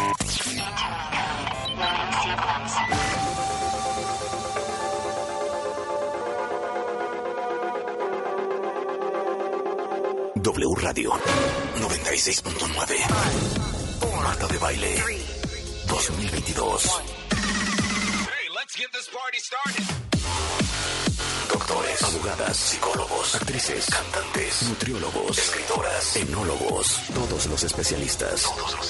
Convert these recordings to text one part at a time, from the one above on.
W Radio 96.9. Marta de Baile 2022. Doctores, abogadas, psicólogos, actrices, cantantes, nutriólogos, escritoras, enólogos, todos los especialistas.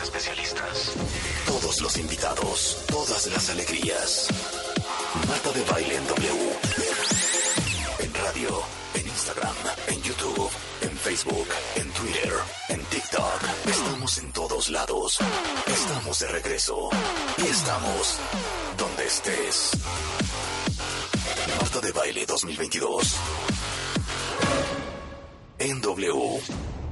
Todos los invitados, todas las alegrías. Marta de Baile en W. En radio, en Instagram, en YouTube, en Facebook, en Twitter, en TikTok. Estamos en todos lados. Estamos de regreso. Y estamos donde estés. Marta de Baile 2022. En W.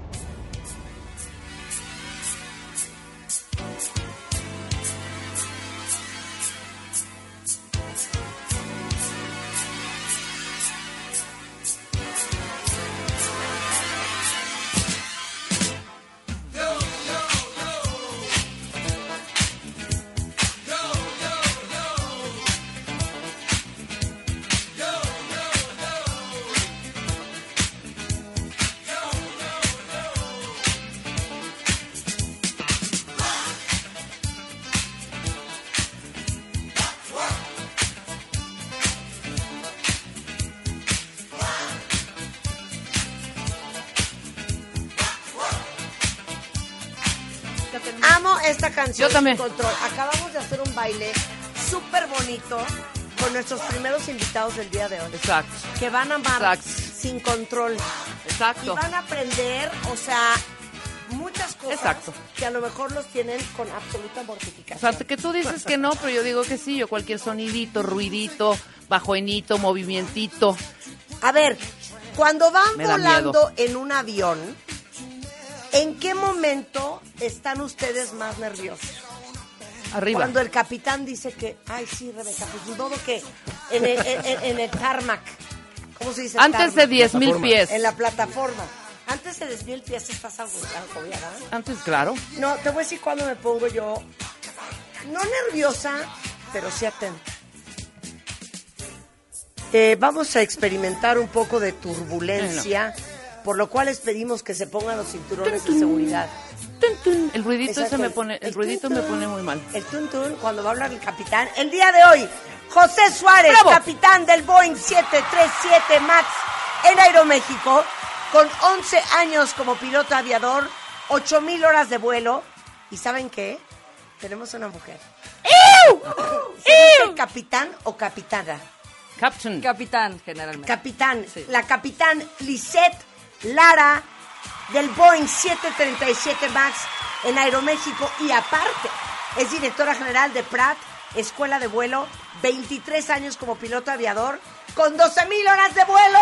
Esta canción. Yo también. Control. Acabamos de hacer un baile súper bonito con nuestros primeros invitados del día de hoy. Exacto. Que van a amar Exacto. Sin control. Exacto. Y van a aprender, o sea, muchas cosas. Exacto. Que a lo mejor los tienen con absoluta O mortificación. sea, que tú dices que no, pero yo digo que sí. Yo cualquier sonidito, ruidito, bajoenito, movimientito. A ver, cuando van Me da volando miedo. en un avión, ¿en qué momento están ustedes más nerviosos? Arriba. Cuando el capitán dice que, ay sí, Rebeca, pues todo que en el tarmac, ¿cómo se dice? Antes de tarmac? 10,000 pies. En la plataforma. Antes de 10,000 pies estás agobiada. Antes, claro. No, te voy a decir cuando me pongo yo, no nerviosa, pero sí atenta. Vamos a experimentar un poco de turbulencia, por lo cual les pedimos que se pongan los cinturones de seguridad. Tun, tun. El ruidito Exacto, ese me pone, el ruidito tun, me tun. pone muy mal. El tuntún, cuando va a hablar el capitán. El día de hoy, José Suárez, ¡Bravo! capitán del Boeing 737 MAX en Aeroméxico, con 11 años como piloto aviador, 8,000 horas de vuelo. ¿Y saben qué? Tenemos una mujer. ¿Se dice capitán o capitana? Captain. Capitán, generalmente. Capitán, Sí. la capitán Lisette Lara del Boeing 737 MAX en Aeroméxico, y aparte es directora general de Pratt, Escuela de Vuelo, 23 años como piloto aviador con 12,000 horas de vuelo.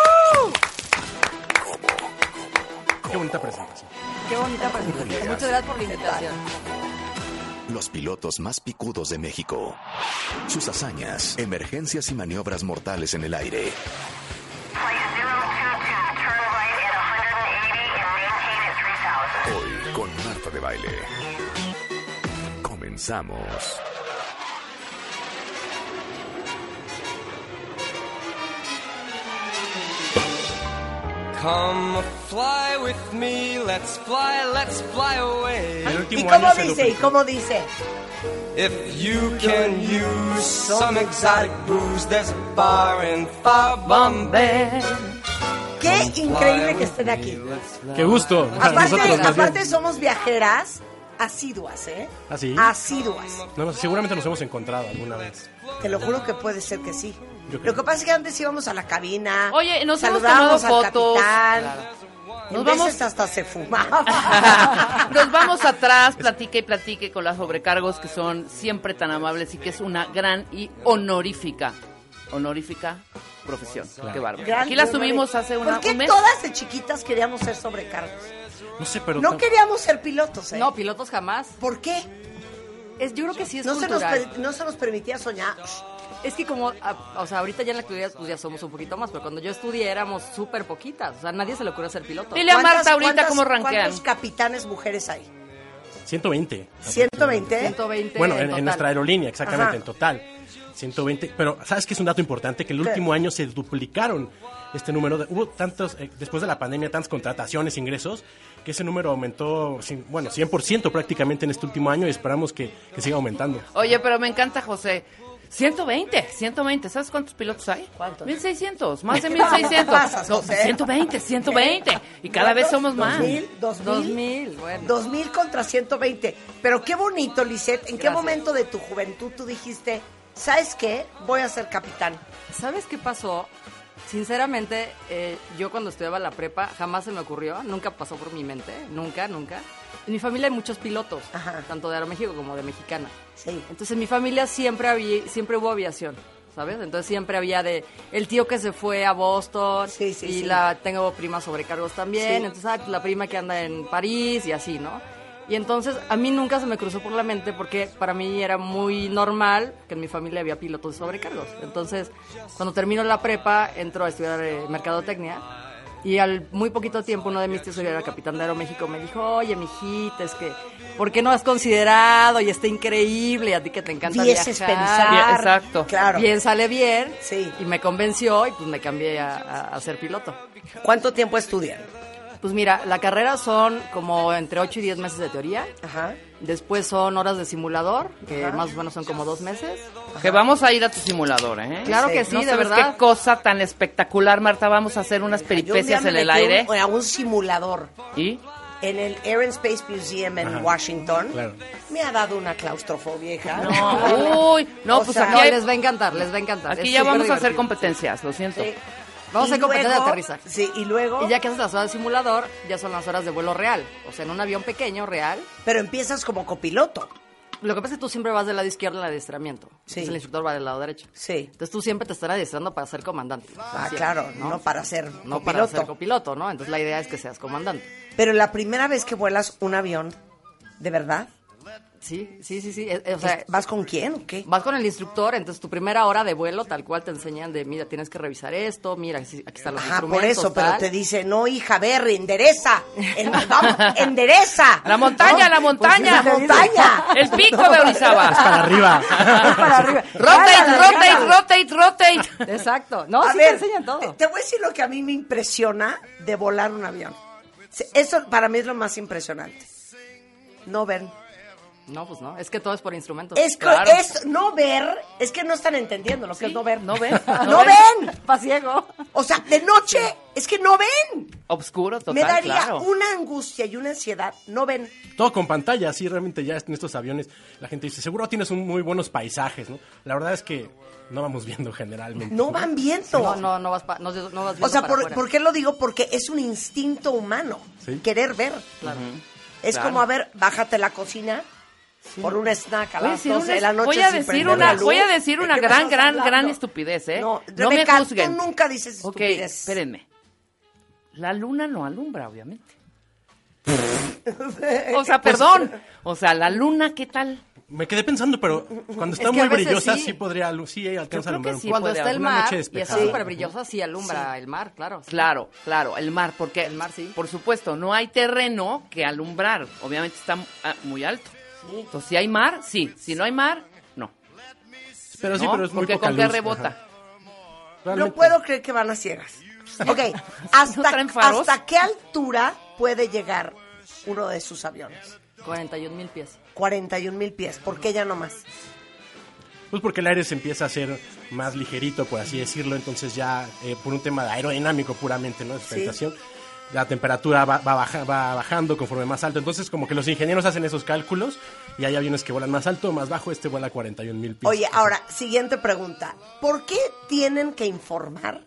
Qué bonita presentación. Qué bonita presentación. Muchas gracias por la invitación. Los pilotos más picudos de México. Sus hazañas, emergencias y maniobras mortales en el aire. Hoy con Marta de Baile. Comenzamos. Come fly with me, let's fly away. El ¿Y último cómo año se dice? ¿Y duplicó. cómo dice? If you can use some exotic booze, there's a bar in far Bombay. Qué increíble que estén aquí. Qué gusto. A nosotros más bien. Aparte somos viajeras asiduas, ¿eh? ¿Ah, sí? Asiduas. No, seguramente nos hemos encontrado alguna vez. Te lo juro que puede ser que sí. Yo creo. Lo que pasa es que antes íbamos a la cabina. Oye, nos hemos saludábamos tomado al fotos. capitán. Nos En vamos- veces hasta se fumaba. Nos vamos atrás, platique y platique con las sobrecargos que son siempre tan amables y que es una gran y honorífica profesión. Qué bárbaro. Gran Aquí la número. subimos hace ¿Por qué un mes. todas de chiquitas queríamos ser sobrecargos? No sé, pero... No queríamos ser pilotos, ¿eh? No, pilotos jamás. ¿Por qué? Yo creo que sí es No se, cultural. no se nos permitía soñar. Es que como, o sea, ahorita ya en la actualidad pues ya somos un poquito más, pero cuando yo estudié éramos súper poquitas. O sea, a nadie se le ocurre ser piloto. Dile a ¿Cuántas- Marta ahorita cuántas- cómo ranquean. ¿Cuántos capitanes mujeres hay? 120. 120. 120 Bueno, en en total. nuestra aerolínea, exactamente, Ajá. en total. 120, pero ¿sabes qué es un dato importante? Que el último año se duplicaron este número. Hubo tantos, después de la pandemia, tantas contrataciones, ingresos, que ese número aumentó, 100% prácticamente en este último año y esperamos que siga aumentando. Oye, pero me encanta, José. 120. ¿Sabes cuántos pilotos hay? ¿Cuántos? 1,600, más de 1,600. pasas, No, José? 120. Y cada vez somos más. 2000, bueno. 2000 contra 120. Pero qué bonito, Lisette. ¿En qué Gracias. momento de tu juventud tú dijiste, ¿sabes qué? Voy a ser capitán. ¿Sabes qué pasó? Sinceramente, yo cuando estudiaba la prepa jamás se me ocurrió, nunca pasó por mi mente, nunca. En mi familia hay muchos pilotos, Ajá. tanto de Aeroméxico como de Mexicana. Sí. Entonces en mi familia siempre hubo aviación, ¿sabes? Entonces siempre había el tío que se fue a Boston Sí, y sí. tengo primas sobrecargos también, Sí. entonces pues, la prima que anda en París y así, ¿no? Y entonces a mí nunca se me cruzó por la mente porque para mí era muy normal que en mi familia había pilotos de sobrecargos. Entonces cuando termino la prepa entro a estudiar mercadotecnia. Y al muy poquito tiempo uno de mis tíos, era capitán de Aeroméxico, me dijo, oye, mijita, es que, ¿por qué no has considerado? Y está increíble, a ti que te encanta Vieses viajar. pensar. Bien, exacto. Claro. Bien sale bien. Sí. Y me convenció y pues me cambié a ser piloto. ¿Cuánto tiempo estudian? Pues mira, la carrera son como entre 8 y 10 meses de teoría. Ajá. Después son horas de simulador, que Ajá. más o menos son como 2 meses. Que vamos a ir a tu simulador, ¿eh? Claro Sí. que sí, No de sabes verdad. qué cosa tan espectacular, Marta. Vamos a hacer unas Yo un día peripecias me en el metí aire. a un simulador ¿Y? en el Air and Space Museum en Ajá. Washington. Claro. Me ha dado una claustrofobia, hija. No, uy, no, O pues sea, aquí, No, hay- les va a encantar, les va a encantar. aquí Es ya súper vamos a hacer divertido. competencias, lo siento. Sí. Vamos a Y hacer competencia de luego- aterrizaje. Sí, y luego... Y ya que haces las horas de simulador, ya son las horas de vuelo real. O sea, en un avión pequeño, real. Pero empiezas como copiloto. Lo que pasa es que tú siempre vas del lado izquierdo en el adiestramiento. Sí. Entonces el instructor va del lado derecho. Sí. Entonces tú siempre te estás adiestrando para ser comandante. Ah, Siempre, claro, no para ser No copiloto. para ser copiloto, ¿no? Entonces la idea es que seas comandante. Pero la primera vez que vuelas un avión, ¿de verdad? Sí. O sea, ¿Vas con quién o qué? vas con el instructor, entonces tu primera hora de vuelo tal cual te enseñan de, mira, tienes que revisar esto, mira, aquí están los Ajá, instrumentos. por eso, pero tal. te dice, no, hija, ver, endereza. Vamos, endereza. La montaña, ¿No? la montaña. Pues sí, la montaña. El pico de Orizaba. Para arriba. Para arriba. Rotate. Exacto. No, A sí ver, te enseñan todo. te voy a decir lo que a mí me impresiona de volar un avión. Eso para mí es lo más impresionante. No ver. No, pues no, es que todo es por instrumentos. Es que Claro. es no ver, es que no están entendiendo lo que es no ver. No ven. No ven. Pa' ciego. O sea, de noche es que no ven. Obscuro, total, Me daría claro. una angustia y una ansiedad. No ven. Todo con pantalla, sí, realmente ya en estos aviones la gente dice, seguro tienes muy buenos paisajes, ¿no? La verdad es que no vamos viendo generalmente. No van viendo. No vas viendo O sea, para afuera. ¿por qué lo digo? Porque es un instinto humano. Sí. Querer ver. Claro. Es Claro. como, a ver, bájate la cocina por un snack a Voy a las decir 12 de la noche. voy a sin decir prender una, la luz. voy a decir ¿De una qué me gran, estás gran, hablando? gran estupidez, ¿eh? No, No me Rebeca, juzguen. tú nunca dices Ok, estupidez. espérenme. La luna no alumbra, obviamente. O sea, perdón. O sea, la luna, ¿qué tal? Me quedé pensando, pero cuando está Es que muy a veces brillosa sí. sí podría, sí alcanza a creo alumbrar que un sí. poco. Cuando puede está el haber una mar noche y está despejada. súper brillosa, sí alumbra el mar, claro. sí. Claro, el mar, porque El mar, sí. por supuesto, no hay terreno que alumbrar, obviamente está muy alto. Entonces, si hay mar, sí, si no hay mar, no. Pero sí, ¿No? pero es muy Porque poca con qué luz, rebota. ajá. No Realmente. puedo creer que van a ciegas. Ok, ¿No traen faros? ¿hasta qué altura puede llegar uno de sus aviones? 41,000 pies. 41,000 pies. ¿Por qué ya no más? Pues porque el aire se empieza a hacer más ligerito, por así decirlo, entonces ya por un tema aerodinámico puramente, ¿no? De sustentación, la temperatura va bajando conforme más alto, entonces como que los ingenieros hacen esos cálculos y hay aviones que vuelan más alto, más bajo, este vuela 41,000 pies. Oye, ahora, siguiente pregunta. ¿Por qué tienen que informar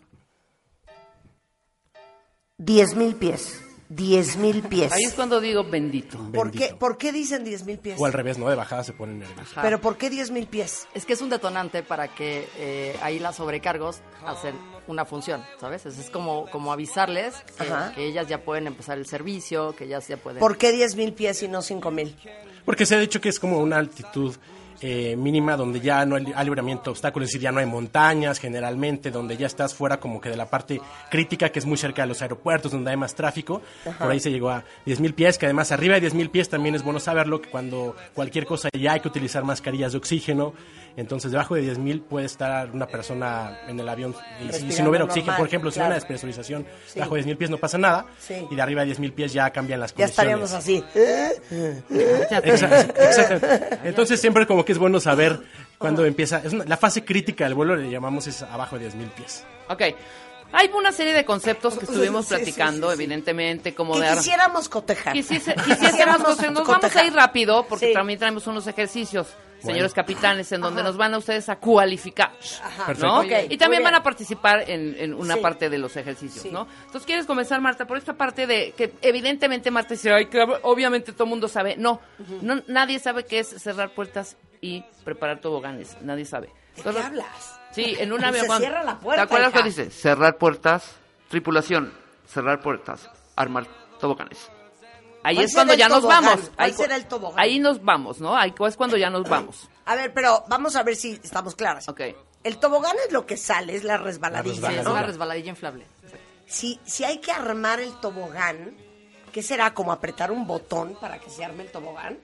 10,000 pies? 10,000 pies. Ahí es cuando digo bendito. Bendito. ¿Por qué dicen 10,000 pies? O al revés, ¿no? De bajada se ponen nerviosos. Ajá. ¿Pero por qué 10,000 pies? Es que es un detonante para que ahí las sobrecargos hacen una función, ¿sabes? Es como avisarles Ajá. que ellas ya pueden empezar el servicio, que ellas ya pueden... ¿Por qué 10,000 pies y no 5,000? Porque se ha dicho que es como una altitud mínima, donde ya no hay libramiento de obstáculos, es decir, ya no hay montañas generalmente, donde ya estás fuera como que de la parte crítica, que es muy cerca de los aeropuertos, donde hay más tráfico. Por ahí se llegó a 10,000 pies, que además arriba de 10,000 pies también es bueno saberlo, que cuando cualquier cosa ya hay que utilizar mascarillas de oxígeno. Entonces, debajo de 10,000 puede estar una persona en el avión, y si no hubiera oxígeno, normal, por ejemplo, si claro. hubiera una despresurización, debajo de 10,000 pies no pasa nada, y de arriba de 10,000 pies ya cambian las Ya condiciones. estaríamos así. Exacto. Entonces siempre como que es bueno saber cuándo empieza. La fase crítica del vuelo le llamamos es abajo de 10,000 pies. Ok. Hay una serie de conceptos que estuvimos Sí, platicando, sí. evidentemente, como Que de... quisiéramos cotejar. Quisiésemos Quisiéramos nos vamos a ir rápido, porque Sí. también traemos unos ejercicios, señores capitanes, en donde nos van a ustedes a cualificar, Perfecto. ¿no? Ok, Y también muy van a bien. participar en una Sí. parte de los ejercicios, Sí. ¿no? Entonces, ¿quieres comenzar, Marta, por esta parte de que evidentemente Marta dice, ay, que obviamente todo el mundo sabe? No, nadie sabe qué es cerrar puertas y preparar toboganes, nadie sabe. ¿De qué hablas? Sí, en un Se avión. cierra la puerta, ¿Te acuerdas hija? que dice? Cerrar puertas, tripulación, cerrar puertas, armar toboganes. Ahí ¿Cuál es cuando será ya el nos tobogán? vamos. ¿Cuál Ahí, será el tobogán? ahí nos vamos, ¿no? Ahí es cuando ya nos vamos. A ver, pero vamos a ver si estamos claras. Ok. El tobogán es lo que sale, es la resbaladilla, La Sí, es ¿no? una resbaladilla inflable. Si hay que armar el tobogán, ¿qué será? ¿Como apretar un botón para que se arme el tobogán?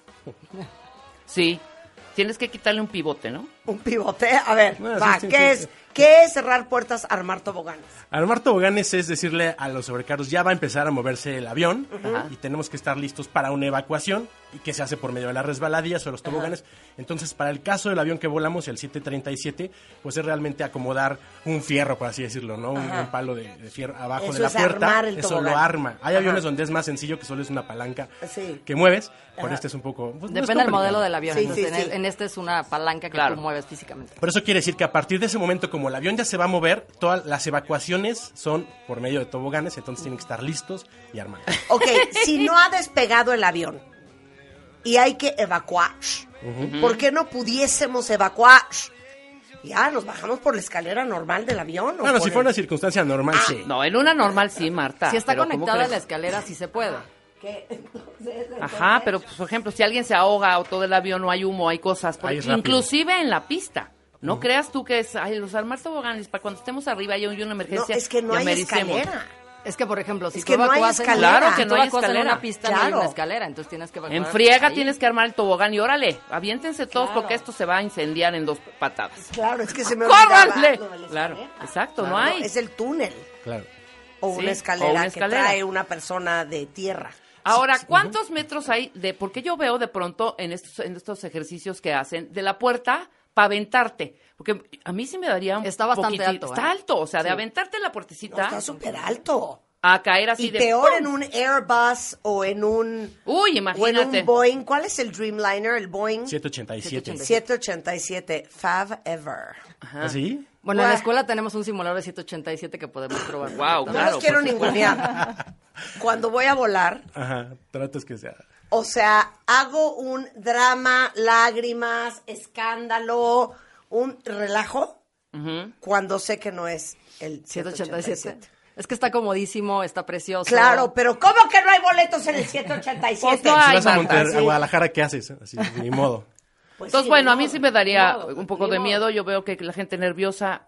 Sí. Tienes que quitarle un pivote, ¿no? Un pivote. A ver, Bueno, va, sí, ¿qué sí. es? ¿Qué es cerrar puertas, armar toboganes? Armar toboganes es decirle a los sobrecargos, ya va a empezar a moverse el avión y tenemos que estar listos para una evacuación, y que se hace por medio de las resbaladillas o los toboganes. Entonces, para el caso del avión que volamos, el 737, pues es realmente acomodar un fierro, por así decirlo, ¿no? Un palo de fierro abajo Eso de la es puerta. armar el Eso tobogán. lo arma. Hay Ajá. aviones donde es más sencillo, que solo es una palanca Sí. que mueves, pero este es un poco... pues, no es Depende del complicado. modelo del avión. Sí, Entonces, sí, sí. en este es una palanca que Claro. tú mueves físicamente. Pero eso quiere decir que a partir de ese momento, como el avión ya se va a mover, todas las evacuaciones son por medio de toboganes, entonces tienen que estar listos y armados. Ok, si no ha despegado el avión y hay que evacuar, ¿por qué no pudiésemos evacuar? Ya, nos bajamos por la escalera normal del avión. ¿o Bueno, por si el- fuera una circunstancia normal, sí. No, en una normal sí, Marta. Si está pero ¿cómo conectada a crees? la escalera, sí se puede. ¿Qué? Entonces, Ajá, pero pues, por ejemplo, si alguien se ahoga o todo el avión no hay humo, hay cosas, Ahí es rápido. inclusive en la pista. No creas tú que es, ay, los armar toboganes, para cuando estemos arriba y hay una No, emergencia, es que no ya hay mericemos. escalera. Es que, por ejemplo, si Es tú que no hay evacúas escalera. Claro que si no tú hay evacúas en escalera. una pista, no hay Claro. una escalera, entonces tienes que evacuar. En friega ahí. tienes que armar el tobogán y órale, aviéntense todos Claro. porque esto se va a incendiar en 2 patadas. Claro, es que se me olvidaba. ¡Córranle! lo de la Claro, escalera. exacto, no No, hay. es el túnel Claro. o Sí, una escalera o una que escalera. trae una persona de tierra. Ahora, ¿cuántos metros hay de, porque yo veo de pronto en estos ejercicios que hacen, de la puerta para aventarte? Porque a mí sí me daría un Está bastante poquitín- alto, Está ¿eh? alto, o sea, de Sí. aventarte la No, puertecita está súper alto. a caer así Y de peor ¡pum! en un Airbus o en un... Uy, O en imagínate. un Boeing. ¿Cuál es el Dreamliner? El Boeing 787. 787. Fav Ever. ¿Así? Bueno, en Buah. la escuela tenemos un simulador de 787 que podemos probar. Guau, No claro, los quiero por supuesto. ningunear. Cuando voy a volar, Ajá, tratas que sea. o sea, hago un drama, lágrimas, escándalo, un relajo, Ujú. cuando sé que no es el 787. 787. Es que está comodísimo, está precioso. Claro, pero ¿cómo que no hay boletos en el 787? Pues no Si hay, vas a, Marta, Monterrey, sí. a Guadalajara, ¿qué haces? Así, ni modo. Pues Entonces, sí, bueno, ni a mí modo. sí me daría Ni modo, un poco ni de modo. miedo. Yo veo que la gente nerviosa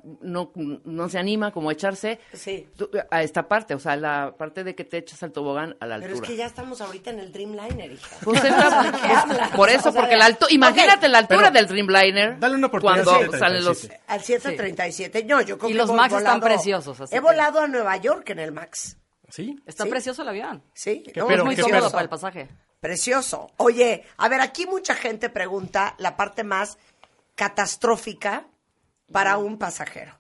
no se anima como a echarse Sí. a esta parte, o sea, la parte de que te echas al tobogán a la Pero altura. es que ya estamos ahorita en el Dreamliner, hija. Pues es la- ¿De qué hablas? por eso, O sea, porque la imagínate la altura Pero del Dreamliner dale una oportunidad cuando al salen los 737. Al 737. No, yo creo Y que los hemos Max están volado- preciosos, así He que- volado a Nueva York en el Max. ¿Sí? Está Sí. precioso el avión. Sí, ¿Qué no, pero- Es muy qué cómodo pero- para el pasaje. Precioso. Oye, a ver, aquí mucha gente pregunta la parte más catastrófica para un pasajero.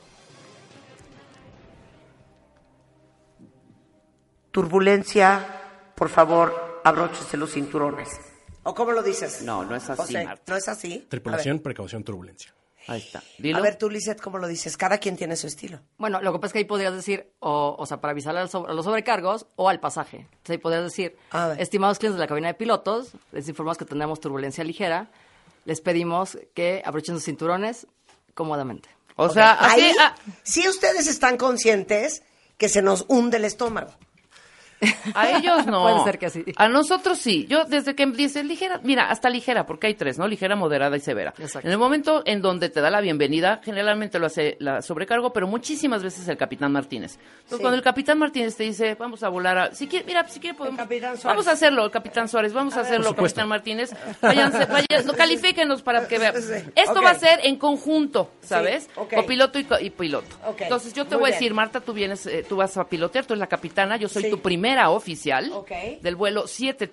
Turbulencia, por favor, abróchese los cinturones. ¿O cómo lo dices? No, no es así, José, Marta. ¿no es así? Tripulación, precaución, turbulencia. Ahí está. A Dilo. ver, tú, Lizeth, ¿cómo lo dices? Cada quien tiene su estilo. Bueno, lo que pasa es que ahí podrías decir, o sea, para avisarle a los sobrecargos o al pasaje. Entonces ahí podrías decir, A ver. estimados clientes de la cabina de pilotos, les informamos que tenemos turbulencia ligera, les pedimos que abrochen sus cinturones cómodamente. O sea, así, Ahí sí ustedes están conscientes que se nos hunde el estómago. A ellos no. Puede ser que sí. A nosotros sí. Yo desde que dice ligera, mira, hasta ligera, porque hay 3, ¿no? Ligera, moderada y severa. Exacto. En el momento en donde te da la bienvenida, generalmente lo hace la sobrecargo, pero muchísimas veces el Capitán Martínez. Entonces, Sí. cuando el Capitán Martínez te dice, vamos a volar si quiere, mira, si quiere podemos. Capitán Suárez. Vamos a hacerlo, el Capitán Suárez, vamos a hacerlo, supuesto. Capitán Martínez. Váyanse, califíquenos para que vean. Sí. Esto Ok. va a ser en conjunto, ¿sabes? Sí, ok. Copiloto y piloto. Ok, Entonces, yo te muy voy a bien. decir, Marta, tú vienes, tú vas a pilotear, tú eres la capitana, yo soy Sí. tu primera oficial Ok. del vuelo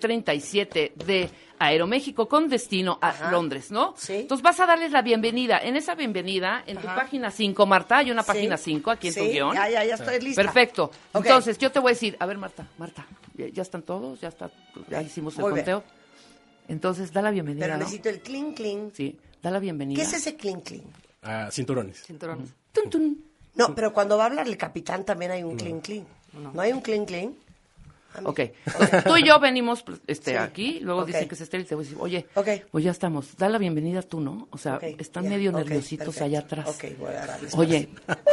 737 de Aeroméxico con destino a Ajá. Londres, ¿no? Sí. Entonces vas a darles la bienvenida. En esa bienvenida, en tu página 5, Marta, hay una Sí. página 5 aquí en tu Sí, guión. Ya estoy lista. Perfecto. Ok. Entonces, yo te voy a decir, a ver, Marta, ¿ya están todos? ¿Ya hicimos el Muy bien. conteo? Entonces, da la bienvenida, Pero ¿no? necesito el clink clink. Sí, da la bienvenida. ¿Qué es ese clink clink? Cinturones. Cinturones. Tun, tun. No, pero cuando va a hablar el capitán también hay un clink clink. ¿No hay un clink clink? Ok. Entonces, tú y yo venimos Sí. aquí, luego Ok. dicen que es estéril, te voy a decir, oye, Ok. pues ya estamos, da la bienvenida tú, ¿no? O sea, Ok, están ya, medio ok, nerviositos perfecto. allá atrás. Ok, voy a darles Oye,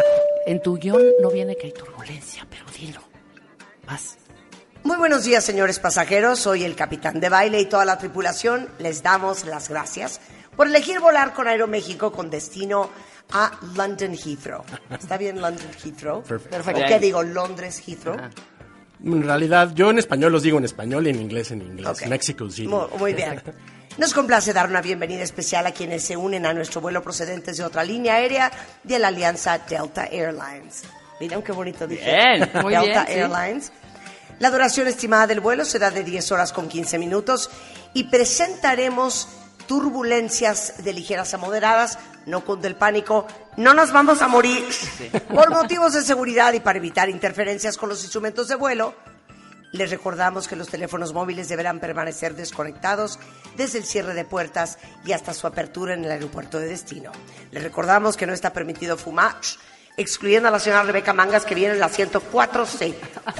en tu guión no viene que hay turbulencia, pero dilo. Vas. Muy buenos días, señores pasajeros. Soy el capitán de baile y toda la tripulación. Les damos las gracias por elegir volar con Aeroméxico con destino a London Heathrow. ¿Está bien London Heathrow? Perfecto. ¿O qué digo? Londres Heathrow. Ajá. En realidad, yo en español los digo en español y en inglés en inglés. Ok. Mexico City. Muy bien. Nos complace dar una bienvenida especial a quienes se unen a nuestro vuelo procedentes de otra línea aérea de la alianza Delta Airlines. Miren qué bonito dije. Bien, muy Delta bien, sí. Airlines. La duración estimada del vuelo será de 10 horas con 15 minutos y presentaremos turbulencias de ligeras a moderadas. No cunde el pánico, no nos vamos a morir. Por motivos de seguridad y para evitar interferencias con los instrumentos de vuelo, les recordamos que los teléfonos móviles deberán permanecer desconectados desde el cierre de puertas y hasta su apertura en el aeropuerto de destino. Les recordamos que no está permitido fumar, excluyendo a la señora Rebeca Mangas, que viene en el asiento 4C.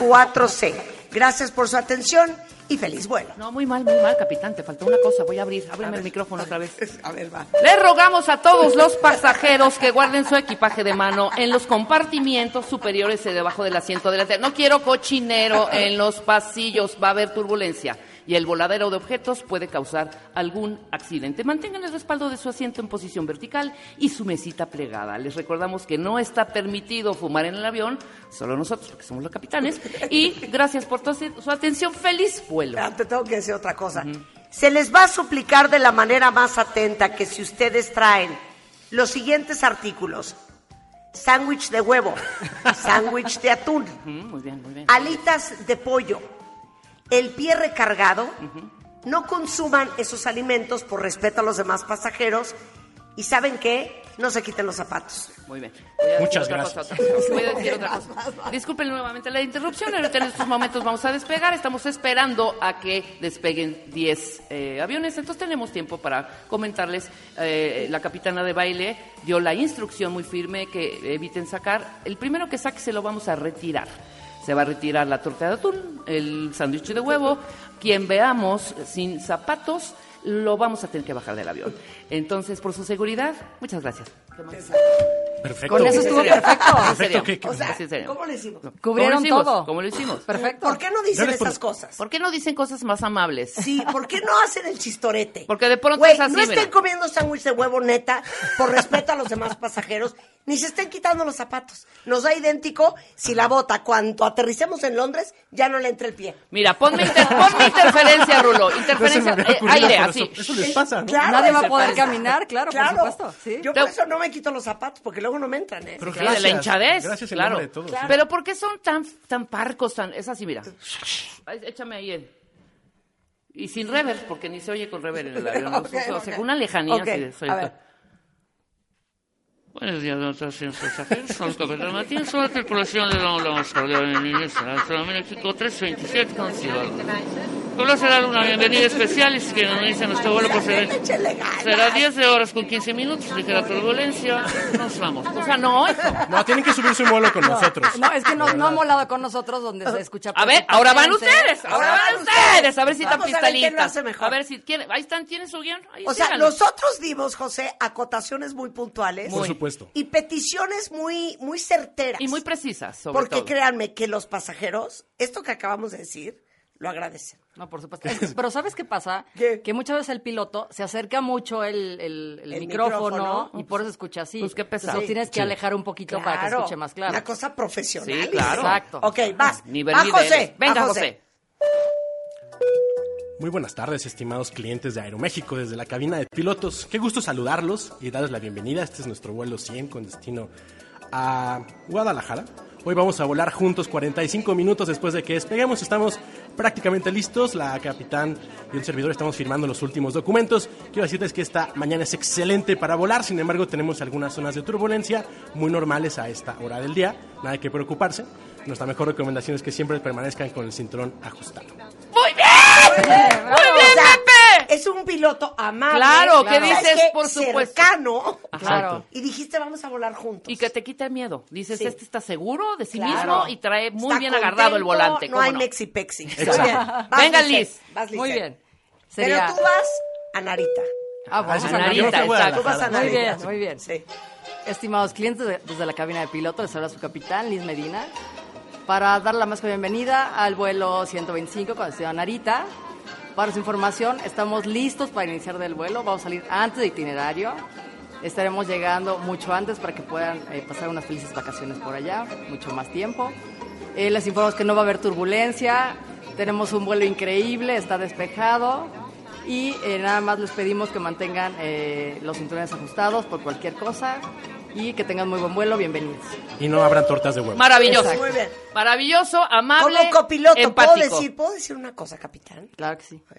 4C. Gracias por su atención y feliz vuelo. No, muy mal, capitán, te faltó una cosa. Voy a ábreme el micrófono otra vez. A ver, va. Les rogamos a todos los pasajeros que guarden su equipaje de mano en los compartimientos superiores y debajo del asiento delantero. No quiero cochinero en los pasillos, va a haber turbulencia y el voladero de objetos puede causar algún accidente. Mantengan el respaldo de su asiento en posición vertical y su mesita plegada. Les recordamos que no está permitido fumar en el avión, solo nosotros, porque somos los capitanes. Y gracias por su atención. ¡Feliz vuelo! Ah, te tengo que decir otra cosa. Se les va a suplicar de la manera más atenta que si ustedes traen los siguientes artículos: sándwich de huevo, sándwich de atún, Muy bien, muy bien. alitas de pollo, el pie recargado, no consuman esos alimentos por respeto a los demás pasajeros y ¿saben qué? No se quiten los zapatos. Muy bien. Voy a decir Muchas otra gracias. cosa. Voy a decir otra cosa. Disculpen nuevamente la interrupción. Ahorita en estos momentos vamos a despegar. Estamos esperando a que despeguen 10 aviones. Entonces tenemos tiempo para comentarles. La capitana de baile dio la instrucción muy firme que eviten sacar. El primero que saque se lo vamos a retirar. Se va a retirar la torta de atún, el sándwich de huevo. Quien veamos sin zapatos, lo vamos a tener que bajar del avión. Entonces, por su seguridad, muchas gracias. ¿Qué más? Perfecto. Con eso estuvo perfecto. ¿En serio? Perfecto, O sea, Sí, en serio. ¿cómo le hicimos? Cubrieron ¿Cómo lo hicimos? todo. ¿Cómo lo hicimos? Perfecto. ¿Por qué no dicen Gracias por- esas cosas? ¿Por qué no dicen cosas más amables? Sí, ¿por qué no hacen el chistorete? Porque de pronto Güey, es así, no estén mira. comiendo sándwich de huevo neta por respeto a los demás pasajeros, ni se estén quitando los zapatos. Nos da idéntico si la bota, cuando aterricemos en Londres, ya no le entra el pie. Mira, ponme interferencia, Rulo. Interferencia, No se me había ocurrido, aire, pero así. Eso les pasa, ¿no? Claro, Nadie va a eso poder pasa. caminar, claro, por supuesto. ¿Sí? Yo por eso no me quito los zapatos, porque luego no me entran, ¿eh? Pero Sí, de la gracias. hinchadez, Gracias en claro. nombre de todos. Claro. Pero ¿por qué son tan parcos? Es así, mira. Ay, échame ahí el... Y sin reverb, porque ni se oye con reverb en el avión. Ok, O sea, ok. con una lejanía. Ok, así de- soy a acá. ver. Buenos días, doctor, señores pasajeros. Somos Capitán Martín, soy la tripulación de la México 327 con Ciudad. ¿Cuál será una bienvenida especial? Y si que nos dice nuestro vuelo será 10 horas con 15 minutos, ligera turbulencia. Nos vamos. O sea, no, hijo. No, tienen que subirse un vuelo con nosotros. No, es que no ha molado con nosotros donde se escucha. A ver, ahora van ustedes. Ahora van ustedes. A ver si están Vamos a ver quién lo pistolitas. hace mejor. A ver si quieren. Ahí están, ¿tienen su guión? Ahí O sea, síganlo. nosotros dimos, José, acotaciones muy puntuales. Por supuesto. Y peticiones muy, muy certeras. Y muy precisas, sobre Porque todo. créanme que los pasajeros, esto que acabamos de decir, lo agradecen. No, por supuesto. Pero ¿sabes qué pasa? ¿Qué? Que muchas veces el piloto se acerca mucho el micrófono y por eso escucha así. Pues qué pesado. Entonces tienes que alejar un poquito para que escuche más claro. Una cosa profesional. Sí, claro. Exacto. Ok, vas. Nivel Va, niveles. José. Venga, va, José. Muy buenas tardes, estimados clientes de Aeroméxico, desde la cabina de pilotos. Qué gusto saludarlos y darles la bienvenida. Este es nuestro vuelo 100 con destino a Guadalajara. Hoy vamos a volar juntos 45 minutos después de que despeguemos. Estamos prácticamente listos. La capitán y un servidor estamos firmando los últimos documentos. Quiero decirles que esta mañana es excelente para volar. Sin embargo, tenemos algunas zonas de turbulencia muy normales a esta hora del día. Nada que preocuparse. Nuestra mejor recomendación es que siempre permanezcan con el cinturón ajustado. ¡Muy bien! ¡Muy bien, O sea, Pepe! es un piloto amable. Claro, ¿qué ¿sabes dices? qué? Por supuesto. Cercano. Claro. Y dijiste, vamos a volar juntos. Y que te quite miedo. Dices, Sí. este está seguro de sí Claro. mismo y trae muy Está bien agarrado el contento, volante. No ¿cómo hay mexi-pexi. Exacto. Muy bien. Vas, Venga, Lisset. Liz. Vas, Muy Lisset. bien. Pero tú vas a Narita. Vamos sí, a no, Narita, yo no fui a exacto. Guadalajara. Tú vas a Muy Narita. bien, muy bien. Sí. Estimados clientes, desde la cabina de piloto les habla su capitán, Liz Medina, para dar la más bienvenida al vuelo 125 con destino a Narita. Para su información, estamos listos para iniciar del vuelo. Vamos a salir antes de itinerario. Estaremos llegando mucho antes para que puedan pasar unas felices vacaciones por allá, mucho más tiempo. Les informamos que no va a haber turbulencia. Tenemos un vuelo increíble, está despejado. Y nada más les pedimos que mantengan los cinturones ajustados por cualquier cosa. Y que tengan muy buen vuelo, bienvenidos. Y no habrán tortas de huevo. Maravilloso. Exacto. Muy bien. Maravilloso, amable, Como copiloto, empático. ¿puedo decir una cosa, capitán? Claro que sí.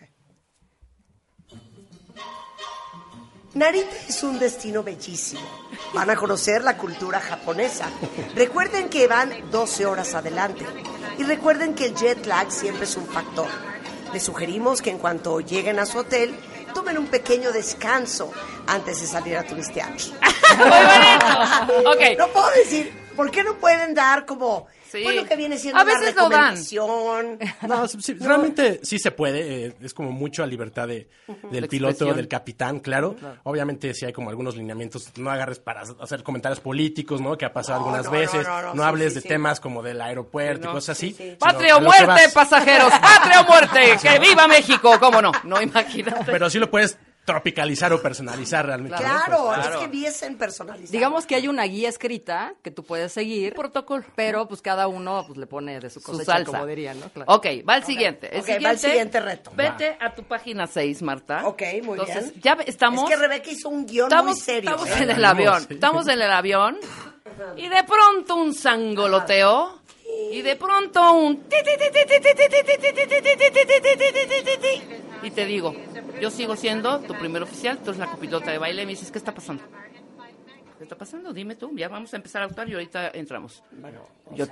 Narita es un destino bellísimo. Van a conocer la cultura japonesa. Recuerden que van 12 horas adelante. Y recuerden que el jet lag siempre es un factor. Les sugerimos que en cuanto lleguen a su hotel, tomen un pequeño descanso antes de salir a turistear. Muy bonito. Ok. No puedo decir, ¿por qué no pueden dar como, Sí. bueno, que viene siendo A una veces lo dan. recomendación? No, sí, realmente sí se puede, es como mucho a libertad del La piloto, expresión. del capitán, claro. Obviamente sí hay como algunos lineamientos, no agarres para hacer comentarios políticos, ¿no? Que ha pasado algunas veces, no sí, hables sí, de sí. temas como del aeropuerto y cosas así. sino Patria a o lo que muerte, vas. pasajeros. Patria o muerte. Que viva México. ¿Cómo no? No, imagínate. Pero sí lo puedes tropicalizar o personalizar realmente. ¿no? Claro, Pues, es que viesen personalizado. Digamos que hay una guía escrita que tú puedes seguir, Protocolo. pero pues cada uno pues le pone de su Su cosecha, salsa. como dirían, ¿no? Claro. Ok, va el siguiente. Ok, va el siguiente reto. Vete a tu página 6, Marta. Ok, muy Entonces, bien. ya estamos... Es que Rebeca hizo un guión Estamos, muy serio. estamos ¿eh? en el avión, Sí. estamos en el avión y de pronto un sangoloteo y de pronto un ti, ti, ti, ti, ti, ti, ti, ti, ti, ti, ti, ti, ti, ti, ti, ti, ti. Y te digo, yo sigo siendo tu primer oficial, tú eres la copilota de baile y me dices, ¿qué está pasando? ¿Qué está pasando? Dime tú, ya vamos a empezar a actuar y ahorita entramos. Bueno, Yo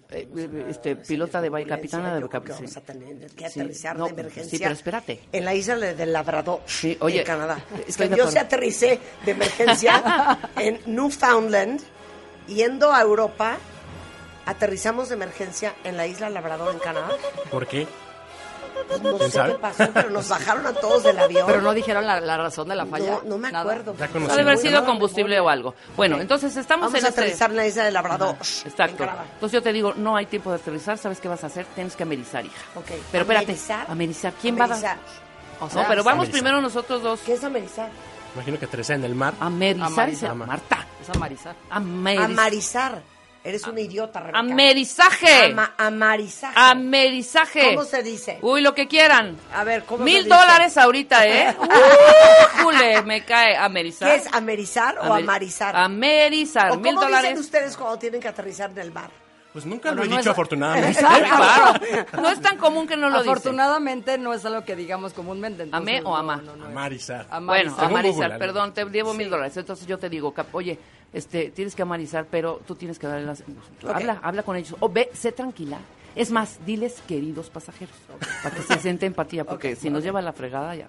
pilota de baile, capitana de yo creo que sí. vamos a tener que Sí, aterrizar no, de emergencia. sí, pero espérate. En la isla del Labrador, Sí, oye, en Canadá. estoy de Yo acuerdo. se aterricé de emergencia en Newfoundland, yendo a Europa. Aterrizamos de emergencia en la isla Labrador, en Canadá. ¿Por qué? No ¿Quién sé sabe? qué pasó, pero nos bajaron a todos del avión. Pero no dijeron la razón de la falla. No me Nada. acuerdo. Ya conocí. Ha de haber Sí, sido no, combustible o algo. Bueno, entonces estamos Vamos en a este... aterrizar en la isla del Labrador. en Exacto. Canadá. Entonces yo te digo, no hay tiempo de aterrizar, ¿sabes qué vas a hacer? Tienes que amerizar, hija. Ok. Pero espérate, ¿Amerizar? amerizar. ¿Quién va a Amerizar. dar? No, pero vamos amerizar. primero nosotros dos. ¿Qué es amerizar? Imagino que aterricé en el mar. Amerizar, Amarizar. dice Marta. Es amarizar. Amarizar. Eres una idiota, Rebeca. Amerizaje. Amarizaje. Amerizaje. ¿Cómo se dice? Uy, lo que quieran. A ver, ¿cómo se dice? $1,000 ahorita, ¿eh? Jule, me cae. Amerizar. ¿Qué es amerizar o amarizar? Amerizar. ¿O cómo $1,000. dicen ustedes cuando tienen que aterrizar en el mar? Pues nunca lo Bueno, he no dicho es- afortunadamente. Claro. No es tan común que no lo dicen. Afortunadamente no es algo que digamos comúnmente. entonces, ¿Amé o ama? no. Amarizar. Bueno, Amarizar. amarizar, Google, perdón, te llevo $1,000. Entonces yo te digo, oye, tienes que amarizar, pero tú tienes que darle las... Habla con ellos. O ve, sé tranquila. Es más, diles queridos pasajeros, para que se siente empatía, porque si nos lleva la fregada ya.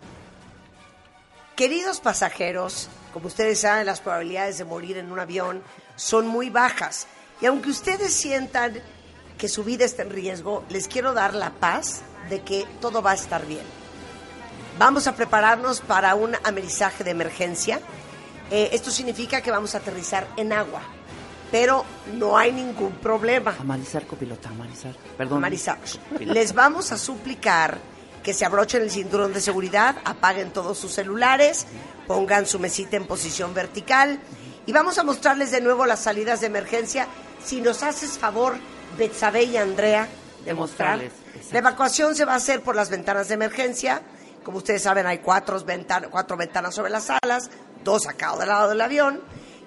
Queridos pasajeros, como ustedes saben, las probabilidades de morir en un avión son muy bajas. Y aunque ustedes sientan que su vida está en riesgo, les quiero dar la paz de que todo va a estar bien. Vamos a prepararnos para un amerizaje de emergencia. Esto significa que vamos a aterrizar en agua, pero no hay ningún problema. Amarizar, copilota, amarizar. Perdón. Amarizar. Les vamos a suplicar que se abrochen el cinturón de seguridad, apaguen todos sus celulares, pongan su mesita en posición vertical y vamos a mostrarles de nuevo las salidas de emergencia. Si nos haces favor, Betsabe y Andrea, de mostrarles. La evacuación se va a hacer por las ventanas de emergencia. Como ustedes saben, hay cuatro ventanas sobre las alas, 2 a cada lado del avión.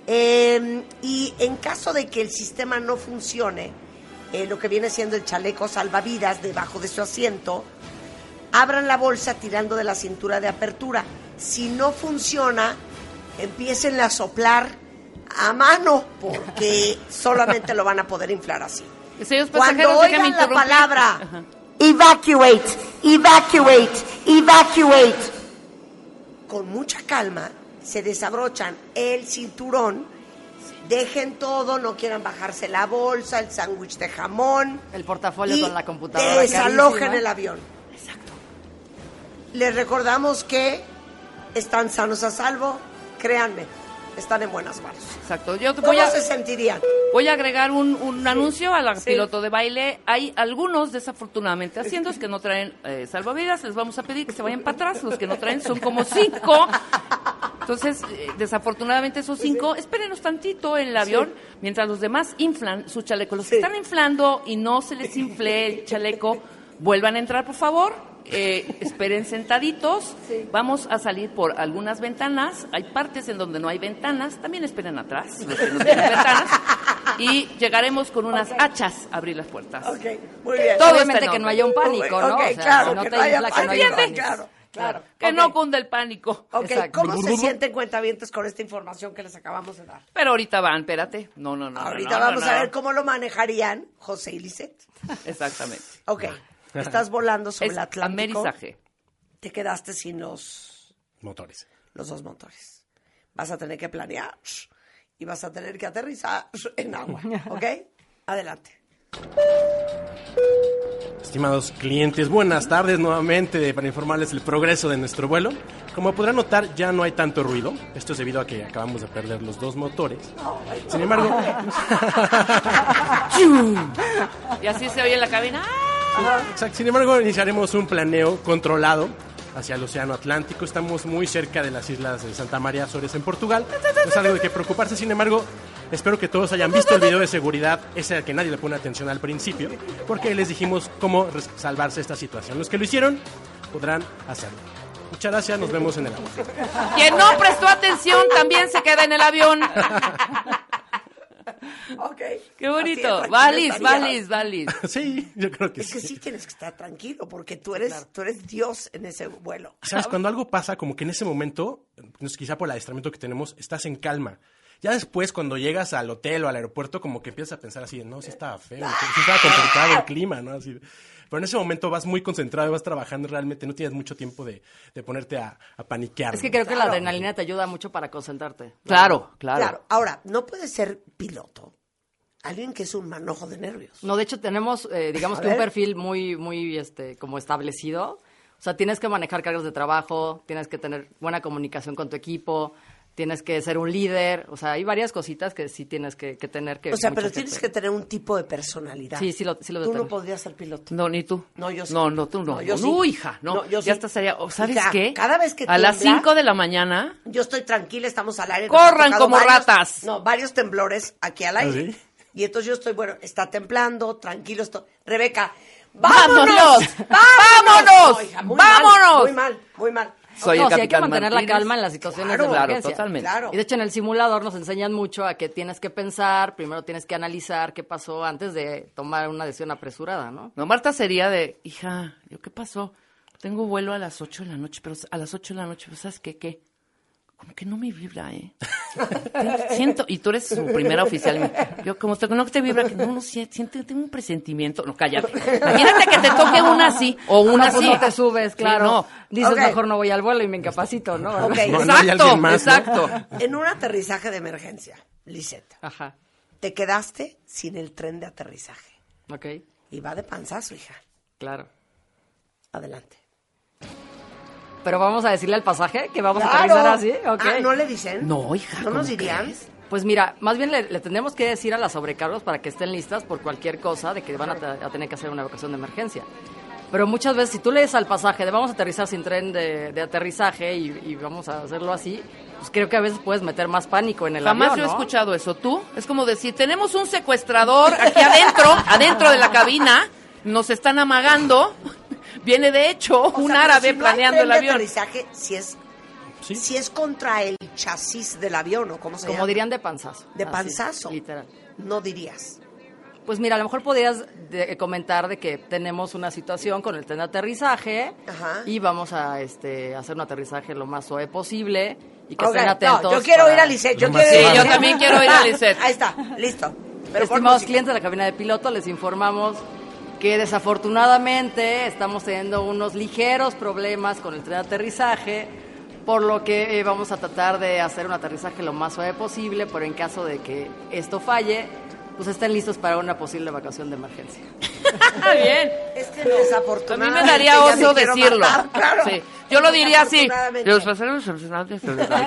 Y en caso de que el sistema no funcione, lo que viene siendo el chaleco salvavidas debajo de su asiento, abran la bolsa tirando de la cintura de apertura. Si no funciona, empiecen a soplar a mano, porque solamente lo van a poder inflar así. Cuando oigan la palabra evacuate, evacuate, evacuate, con mucha calma se desabrochan el cinturón, dejen todo, no quieran bajarse la bolsa, el sándwich de jamón, el portafolio con la computadora, desalojen el avión. Exacto. Les recordamos que están sanos a salvo, créanme, están en buenas manos. Exacto. ¿Cómo se sentirían? Voy a agregar un anuncio a la piloto de baile. Hay algunos, desafortunadamente, haciendos que no traen salvavidas. Les vamos a pedir que se vayan para atrás. Los que no traen son como 5. Entonces, desafortunadamente esos 5, espérenos tantito en el avión, mientras los demás inflan su chaleco. Los que están inflando y no se les infle el chaleco, vuelvan a entrar, por favor. Esperen sentaditos. Vamos a salir por algunas ventanas. Hay partes en donde no hay ventanas. También esperen atrás, los que no tienen ventanas. Y llegaremos con unas hachas a abrir las puertas. Muy bien. Obviamente que no haya un pánico, ¿no? O sea, claro, si no que te no haya infla, que no haya pánico. pánico. Claro. Que no cunda el pánico. ¿Cómo se sienten cuentavientes con esta información que les acabamos de dar? Pero ahorita van, espérate. No. Ahorita vamos a ver cómo lo manejarían José y Lisette. Exactamente. Estás volando sobre el Atlántico. Amerizaje. Te quedaste sin los motores. Los 2 motores. Vas a tener que planear y vas a tener que aterrizar en agua. ¿Ok? Adelante. Estimados clientes, buenas tardes nuevamente para informarles el progreso de nuestro vuelo. Como podrán notar, ya no hay tanto ruido. Esto es debido a que acabamos de perder los 2 motores. Sin embargo... Y así se oye en la cabina. Exacto. Sin embargo, iniciaremos un planeo controlado hacia el Océano Atlántico. Estamos muy cerca de las islas de Santa María Azores en Portugal. No es algo de qué preocuparse. Sin embargo, espero que todos hayan visto el video de seguridad, ese al que nadie le pone atención al principio, porque les dijimos cómo salvarse de esta situación. Los que lo hicieron podrán hacerlo. Muchas gracias, nos vemos en el avión. Quien no prestó atención también se queda en el avión. Qué bonito. Valis. Sí, yo creo que sí. Es que sí tienes que estar tranquilo porque tú eres Dios en ese vuelo. ¿Sabes? Cuando algo pasa, como que en ese momento, quizá por el adiestramiento que tenemos, estás en calma. Ya después, cuando llegas al hotel o al aeropuerto, como que empiezas a pensar así, no, sí estaba feo, sí estaba complicado el clima, ¿no? Así, pero en ese momento vas muy concentrado, vas trabajando realmente, no tienes mucho tiempo de ponerte a paniquear. Es que creo que la adrenalina te ayuda mucho para concentrarte. Claro. Ahora, no puedes ser piloto. Alguien que es un manojo de nervios. No, de hecho tenemos, digamos que un perfil muy como establecido. O sea, tienes que manejar cargas de trabajo, tienes que tener buena comunicación con tu equipo, tienes que ser un líder. O sea, hay varias cositas que sí tienes que tener que... O sea, pero tienes que tener un tipo de personalidad. Sí lo Tú no podrías ser piloto. No, ni tú. No, yo sí. No, tú no. Yo sí. No, hija, no. Yo sí. Ya estás allá. ¿Sabes hija, qué? Cada vez que a las 5 de la mañana... Yo estoy tranquila, estamos al aire. ¡Corran como ratas! No, varios temblores aquí al aire. ¿Sí? Y entonces yo estoy, está temblando, tranquilo estoy. Rebeca, ¡vámonos! No, hija, muy mal. Soy el sí hay que capitán mantener Martínez. la calma en las situaciones de Claro, emergencia. totalmente. Claro. Y de hecho en el simulador nos enseñan mucho a que tienes que pensar, primero tienes que analizar qué pasó antes de tomar una decisión apresurada, ¿no? No, Marta sería de, hija, ¿qué pasó? Tengo vuelo a las 8 de la noche, pero a las 8 de la noche, ¿sabes qué? Como que no me vibra, Siento, y tú eres su primera oficial. Yo, como no te vibra, que no siento, tengo un presentimiento. No, cállate. Imagínate que te toque una así, o una así. No te subes, claro. Sí, no. Dices, Okay. mejor no voy al vuelo y me incapacito, ¿no? Ok. No hay alguien más, ¿no? exacto. En un aterrizaje de emergencia, Lisette, Ajá, te quedaste sin el tren de aterrizaje. ok, Y va de panzazo, hija. claro. Adelante. Pero vamos a decirle al pasaje que vamos a aterrizar así, ok. Ah, ¿no le dicen? No, hija, ¿No ¿cómo nos dirían? crees? Pues mira, más bien le tenemos que decir a las sobrecargos para que estén listas por cualquier cosa de que van a tener que hacer una evacuación de emergencia. Pero muchas veces, si tú lees al pasaje de vamos a aterrizar sin tren de aterrizaje y vamos a hacerlo así, pues creo que a veces puedes meter más pánico en el Jamás avión, yo he ¿no? escuchado eso. ¿Tú? Es como decir, tenemos un secuestrador aquí adentro de la cabina, nos están amagando. Viene de hecho O un sea, pero árabe si no hay planeando tren el de avión. aterrizaje, si es contra el chasis del avión, ¿o cómo se llama? Como dirían, de panzazo. De Así, panzazo. literal. No dirías. Pues mira, a lo mejor podrías comentar de que tenemos una situación con el tren de aterrizaje Ajá. y vamos a hacer un aterrizaje lo más suave posible y que Ok, estén atentos. no, yo quiero para- ir a Lisette. Yo Lo quiero más ir a Sí, yo Lisette. también quiero ir a Lisette. Ahí está, listo. Pero pon Estimados música. clientes de la cabina de piloto, les informamos que desafortunadamente estamos teniendo unos ligeros problemas con el tren de aterrizaje, por lo que vamos a tratar de hacer un aterrizaje lo más suave posible, pero en caso de que esto falle, pues estén listos para una posible evacuación de emergencia. Bien. Es que A mí desafortunadamente me daría ya oso quiero decirlo. matar, claro. Sí. Yo lo diría así. Desafortunadamente. Los pasajeros profesionales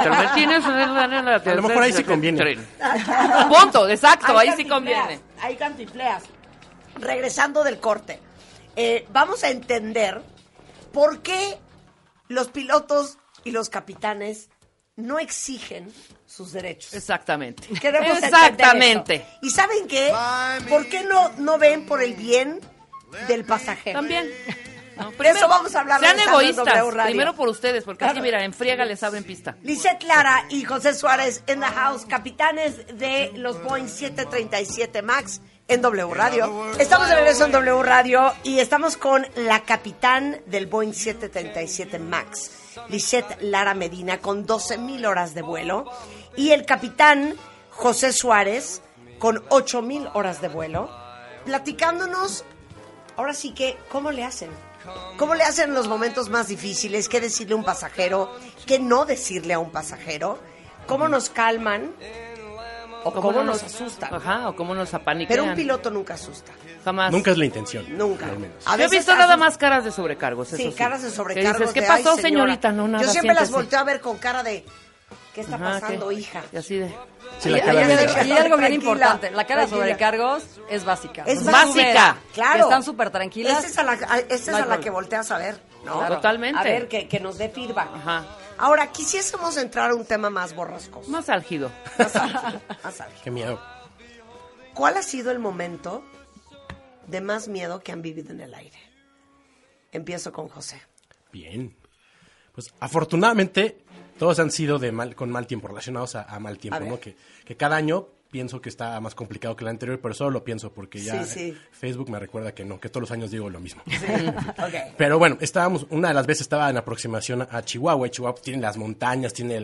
A lo mejor ahí sí conviene. Punto, exacto, Hay ahí sí conviene. Hay cantifleas. Regresando del corte, vamos a entender por qué los pilotos y los capitanes no exigen sus derechos. Exactamente. Queremos Exactamente. entender esto. ¿Y saben qué? ¿Por qué no ven por el bien del pasajero? También. No, De eso vamos a hablar. Sean regresando en egoístas. W Radio. Primero por ustedes, porque así, Claro. mira, en friega les abren pista. Lisette Lara y José Suárez en the house, capitanes de los Boeing 737 MAX en W Radio. Estamos de regreso en W Radio y estamos con la capitán del Boeing 737 MAX, Lisette Lara Medina, con 12,000 horas de vuelo, y el capitán José Suárez, con 8,000 horas de vuelo, platicándonos, ahora sí que, ¿cómo le hacen? ¿Cómo le hacen en los momentos más difíciles? ¿Qué decirle a un pasajero? ¿Qué no decirle a un pasajero? ¿Cómo nos calman? ¿O cómo nos asustan? Ajá, o cómo nos apaniquean. Pero un piloto nunca asusta. Jamás. Nunca es la intención. Nunca. Al menos. A Yo he veces visto nada asusta. más caras de sobrecargos. Sí, eso caras de Que sobrecargos. dices, ¿qué de, pasó, "Ay, señora". señorita? No, nada, Yo siempre las siéntese. volteo a ver con cara de, ¿qué está Ajá, pasando, ¿qué? hija? Y así de... Sí, la Y cara hay de- algo bien Tranquila, importante. La cara de tranquila. sobrecargos es básica. Es O sea, básica. tú ves Claro. que están súper tranquilas. Esa es a la, esa es No hay a la problema. que volteas a ver, ¿no? Claro. Totalmente. A ver, que nos dé feedback. Ajá. Ahora, quisiésemos entrar a un tema más borrascoso. Más álgido. Más álgido, más álgido. Qué miedo. ¿Cuál ha sido el momento de más miedo que han vivido en el aire? Empiezo con José. Bien. Pues afortunadamente todos han sido con mal tiempo, relacionados a mal tiempo, A ver. ¿no? Que cada año pienso que está más complicado que el anterior, pero solo lo pienso porque ya Sí. Facebook me recuerda que no, que todos los años digo lo mismo. Ok. Pero bueno, una de las veces estaba en aproximación a Chihuahua, y Chihuahua tiene las montañas, tiene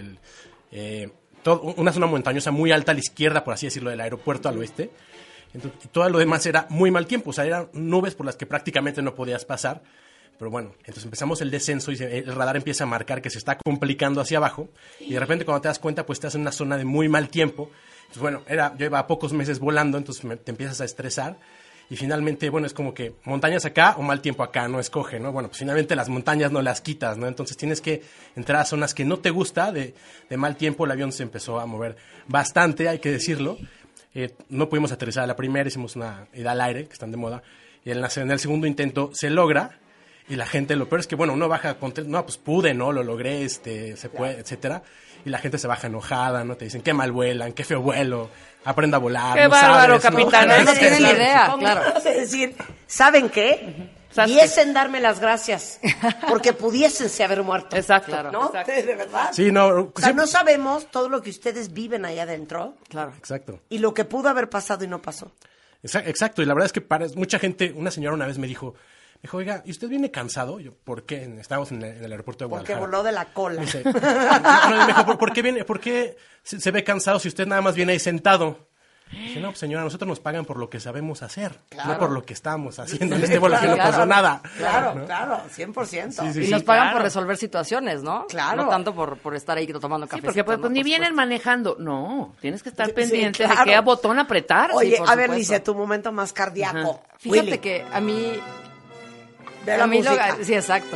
una zona montañosa muy alta a la izquierda, por así decirlo, del aeropuerto al oeste. Entonces, y todo lo demás era muy mal tiempo, o sea, eran nubes por las que prácticamente no podías pasar. Pero bueno, entonces empezamos el descenso y el radar empieza a marcar que se está complicando hacia abajo. Y de repente cuando te das cuenta, pues estás en una zona de muy mal tiempo. Entonces bueno, yo llevaba pocos meses volando, entonces te empiezas a estresar. Y finalmente, bueno, es como que montañas acá o mal tiempo acá, no escoge, ¿no? Bueno, pues finalmente las montañas no las quitas, ¿no? Entonces tienes que entrar a zonas que no te gusta de mal tiempo. El avión se empezó a mover bastante, hay que decirlo. No pudimos aterrizar a la primera, hicimos una ida al aire, que están de moda. Y en el segundo intento se logra. Y la gente, lo peor es que, bueno, uno baja contento, no, pues pude, ¿no? Lo logré, se puede, etcétera. Y la gente se baja enojada, ¿no? Te dicen, qué mal vuelan, qué feo vuelo, aprenda a volar. Qué no bárbaro, sabes, ¿no? capitán, no tienen ni idea, claro. Vamos a decir, ¿saben qué? ¿Sabes Diesen darme las gracias, porque pudiésense haber muerto. Exacto. Claro. ¿No? Exacto. De verdad. Sí, no, O sea, siempre- no sabemos todo lo que ustedes viven ahí adentro Claro. Exacto. y lo que pudo haber pasado y no pasó. Exacto, y la verdad es que para mucha gente, una señora una vez me dijo, Dijo, oiga, ¿y usted viene cansado? Yo, ¿por qué? Estábamos en el aeropuerto de Porque Guadalajara. voló de la cola. Dice, me dijo, ¿por qué se ve cansado si usted nada más viene ahí sentado? Dije, no, pues señora, nosotros nos pagan por lo que sabemos hacer, no por lo que estamos haciendo. En este vuelo aquí no pasó nada. Claro, ¿no? claro, 100%. Sí, Y nos pagan por resolver situaciones, ¿no? Claro. No tanto por estar ahí tomando Sí, café. porque pues, ni vienen manejando. No, tienes que estar Sí, pendiente claro. de qué botón apretar. Oye, por a ver, supuesto. dice, tu momento más cardíaco. Fíjate Willy, que a mí... de la a mí música. sí, exacto.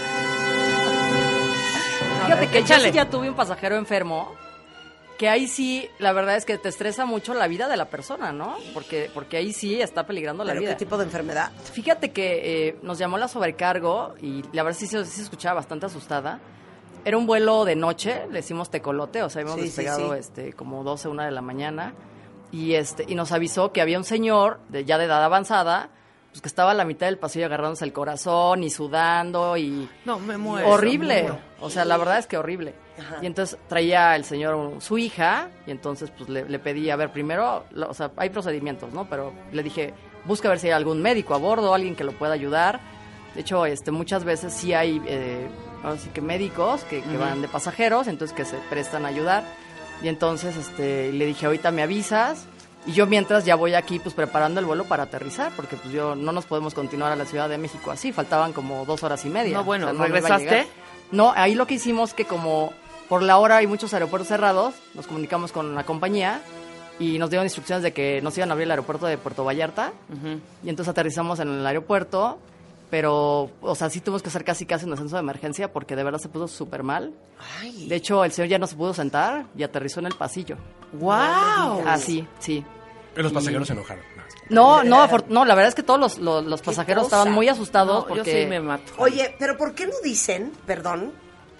Fíjate que yo sí ya tuve un pasajero enfermo, que ahí sí, la verdad es que te estresa mucho la vida de la persona, ¿no? Porque ahí sí está peligrando la ¿Pero vida. qué tipo de enfermedad? Fíjate que nos llamó la sobrecargo y la verdad sí se escuchaba bastante asustada. Era un vuelo de noche, le hicimos tecolote, o sea, habíamos Sí, despegado sí. como 12, 1 de la mañana y nos avisó que había un señor ya de edad avanzada, pues que estaba a la mitad del pasillo agarrándose el corazón y sudando y... No, me muero. horrible, me muero. o sea, la verdad es que horrible. Ajá. Y entonces traía el señor su hija y entonces pues le pedí, a ver, primero, o sea, hay procedimientos, ¿no? Pero le dije, busca ver si hay algún médico a bordo, alguien que lo pueda ayudar. De hecho, muchas veces sí hay, ahora sí que médicos que van de pasajeros, entonces que se prestan a ayudar. Y entonces le dije, ahorita me avisas. Y yo mientras ya voy aquí pues preparando el vuelo para aterrizar, porque pues no nos podemos continuar a la Ciudad de México así, faltaban como 2 horas y media. No, bueno, O sea, no iba a ¿regresaste? llegar. No, ahí lo que hicimos que como por la hora hay muchos aeropuertos cerrados, nos comunicamos con la compañía y nos dieron instrucciones de que nos iban a abrir el aeropuerto de Puerto Vallarta y entonces aterrizamos en el aeropuerto, pero, o sea, sí tuvimos que hacer casi un ascenso de emergencia porque de verdad se puso súper mal. Ay, De hecho, el señor ya no se pudo sentar y aterrizó en el pasillo. ¡Wow! Así, sí. Pero los pasajeros se enojaron. No, la verdad es que todos los pasajeros cosa? estaban muy asustados No, yo porque... sí me mato. oye, pero ¿por qué no dicen, perdón,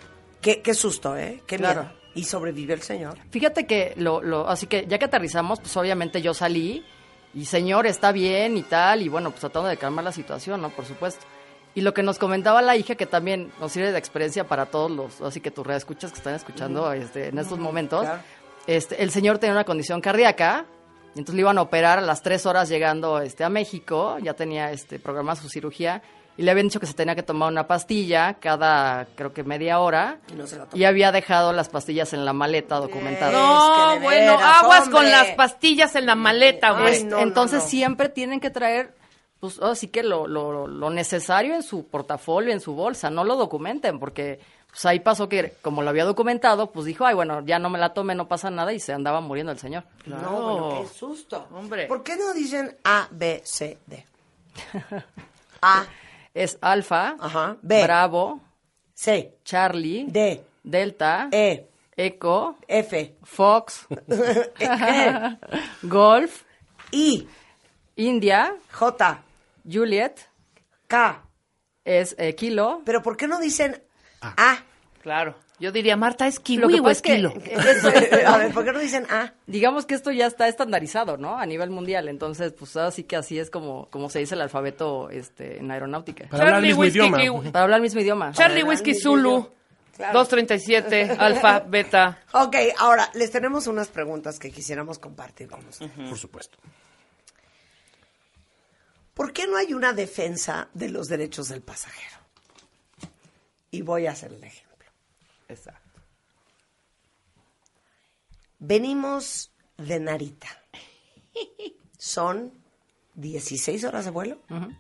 qué susto, qué Claro. miedo? Y sobrevivió el señor. Fíjate que así que ya que aterrizamos, pues obviamente yo salí y señor, está bien y tal, y bueno, pues tratando de calmar la situación, ¿no? Por supuesto. Y lo que nos comentaba la hija, que también nos sirve de experiencia para todos así que tus reescuchas que están escuchando en estos momentos, claro. El señor tenía una condición cardíaca, y entonces le iban a operar a las 3 horas llegando a México, ya tenía programada su cirugía, y le habían dicho que se tenía que tomar una pastilla cada, creo que media hora, Y no se la tomó. y había dejado las pastillas en la maleta documentada. Es que No, de bueno, veras, aguas hombre. con las pastillas en la maleta, Ay, güey. no, Entonces no. siempre tienen que traer, pues así que lo necesario en su portafolio, en su bolsa, no lo documenten, porque pues ahí pasó que como lo había documentado, pues dijo, ay, bueno, ya no me la tome, no pasa nada, y se andaba muriendo el señor. Claro. No, bueno, qué susto. Hombre. ¿Por qué no dicen A, B, C, D? A, Es Alfa, ajá, B, Bravo, C, Charlie, D, Delta, E, Eco, F, Fox, E, Golf, I, India, J, Juliet, K. es Kilo. Pero ¿por qué no dicen A? Claro. Yo diría, Marta, ¿es Lo kiwi que o pasa es es que kilo? A ver, ¿por qué no dicen A? digamos que esto ya está estandarizado, ¿no? A nivel mundial. Entonces, pues así que así es como se dice el alfabeto en aeronáutica. Para hablar el mismo Whisky, idioma. kiwi. Para hablar el mismo idioma. Charlie Whiskey Zulu, Claro. 237, Alfa, Beta. Ok, ahora, les tenemos unas preguntas que quisiéramos compartir con ustedes. Por supuesto. ¿Por qué no hay una defensa de los derechos del pasajero? Y voy a hacer el ejemplo. Exacto. Venimos de Narita. Son 16 horas de vuelo.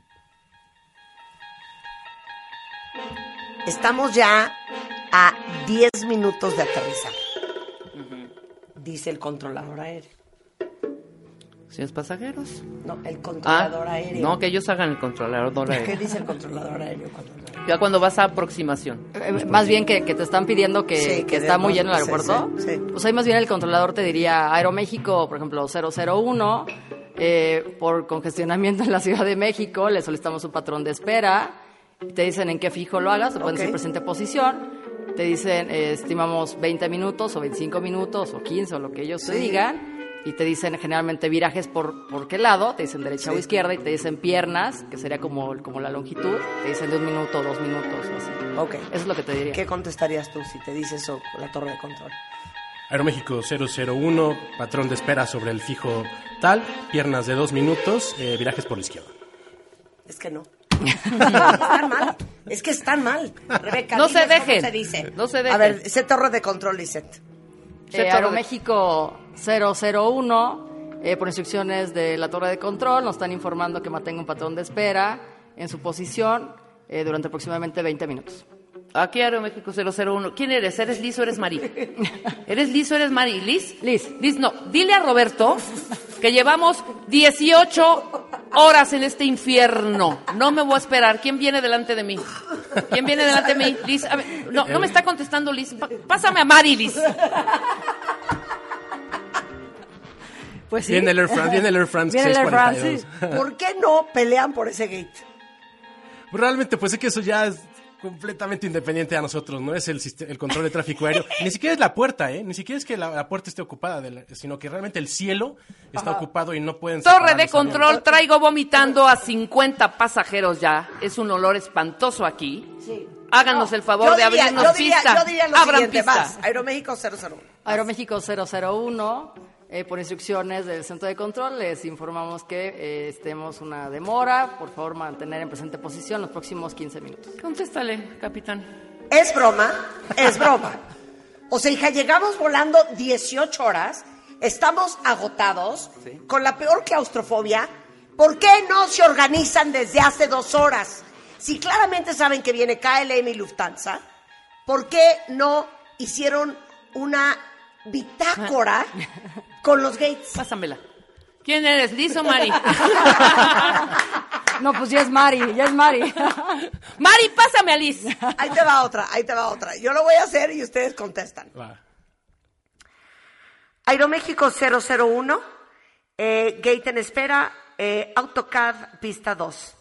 Estamos ya a 10 minutos de aterrizar. Dice el controlador aéreo. ¿Si es pasajeros? No, el controlador aéreo. No, que ellos hagan el controlador ¿Qué aéreo. dice el controlador aéreo cuando Ya cuando vas a aproximación. Más bien que te están pidiendo que, Sí, que está muy debemos- lleno el aeropuerto. sí, sí. Pues ahí más bien el controlador te diría Aeroméxico, por ejemplo, 001, por congestionamiento en la Ciudad de México, le solicitamos un patrón de espera, te dicen en qué fijo lo hagas, te pueden Ok. decir presente posición, te dicen estimamos 20 minutos o 25 minutos o 15 o lo que ellos te digan, y te dicen generalmente virajes por qué lado, te dicen derecha o izquierda, y te dicen piernas, que sería como la longitud, te dicen de 1 minuto o 2 minutos o así. Ok. Eso es lo que te diría. ¿Qué contestarías tú si te dice eso la torre de control? Aeroméxico 001, patrón de espera sobre el fijo tal, piernas de 2 minutos, virajes por la izquierda. Es que no. Están mal. Es que están mal. Rebeca, No se diles cómo dejen. se dice. No se dejen. A ver, ese torre de control, Lisette. Aeroméxico 001, por instrucciones de la torre de control, nos están informando que mantenga un patrón de espera en su posición durante aproximadamente 20 minutos. Aquí Aeroméxico 001. ¿Quién eres? ¿Eres Liz o eres Mari? ¿Eres Liz o eres Mari? ¿Liz? Liz. Liz, no. Dile a Roberto que llevamos 18 horas en este infierno. No me voy a esperar. ¿Quién viene delante de mí? ¿Quién viene delante de mí? Liz, a ver, no me está contestando Liz. Pásame a Mari, Liz. Pues sí. Viene el Air France Viene el Air France, 642. ¿Por qué no pelean por ese gate? Realmente, pues es que eso ya es completamente independiente a nosotros, no es el control de tráfico aéreo. Ni siquiera es la puerta, ni siquiera es que la puerta esté ocupada, sino que realmente el cielo está ocupado y no pueden Torre separar de los aviones. control, traigo vomitando a 50 pasajeros ya. Es un olor espantoso aquí. Sí. Háganos el favor de abrirnos pista. Yo diría lo Abran siguiente, pista. vas. Aeroméxico 001. Aeroméxico 001, por instrucciones del centro de control, les informamos que estemos una demora. Por favor, mantener en presente posición los próximos 15 minutos. Contéstale, capitán. Es broma, es broma. O sea, hija, llegamos volando 18 horas, estamos agotados, con la peor claustrofobia. ¿Por qué no se organizan desde hace 2 horas? Si claramente saben que viene KLM y Lufthansa, ¿por qué no hicieron una bitácora con los gates? Pásamela. ¿Quién eres, Liz o Mari? No, pues ya es Mari. Mari, pásame a Liz. Ahí te va otra. Yo lo voy a hacer y ustedes contestan. Va. Aeroméxico 001, gate en espera, AutoCAD pista 2.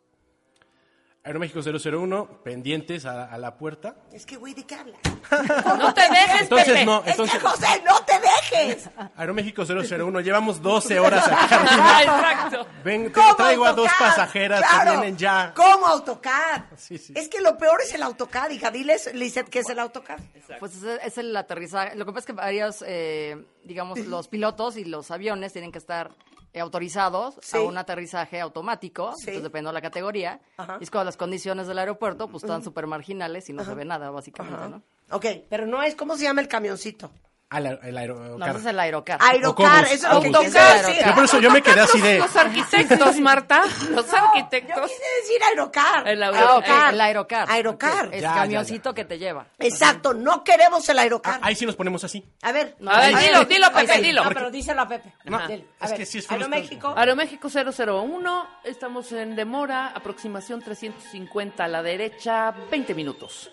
Aeroméxico 001, pendientes a la puerta. Es que, güey, ¿de qué hablas? No te dejes, Entonces Pepe. no, Es que, José, no te dejes. Aeroméxico 001, llevamos 12 horas aquí arriba. Ah, exacto. Ven, ¿Cómo traigo a 2 AutoCAD? pasajeras Claro. que vienen ya. ¿Cómo AutoCAD? Sí, sí. Es que lo peor es el AutoCAD, hija. Diles, Lisette, ¿qué es el AutoCAD? Pues es el aterrizaje. Lo que pasa es que varios, digamos, los pilotos y los aviones tienen que estar autorizados Sí. a un aterrizaje automático, Sí. entonces dependiendo de la categoría. Ajá. Y es cuando las condiciones del aeropuerto pues están súper marginales y no se ve nada, básicamente, ¿no? Ok, pero no es, ¿cómo se llama el camioncito? El aerocarro. No, ese es el aerocar. Aerocar, Ocobus, eso es lo que Ocobus. quise AutoCAD. decir. Yo por eso yo me quedé así de... Los arquitectos, Marta. Los Yo arquitectos. quise decir Aerocar. El El aerocar. Aerocar. El Ya, camioncito que te lleva. Exacto, no queremos el Aerocar. Ahí sí nos ponemos así. A ver. A ver, dilo, Pepe, Ok, dilo. No, pero díselo a Pepe. No, Dile. es que sí es frustrante. Aeroméxico. Aeroméxico 001, estamos en demora, aproximación 350 a la derecha, 20 minutos.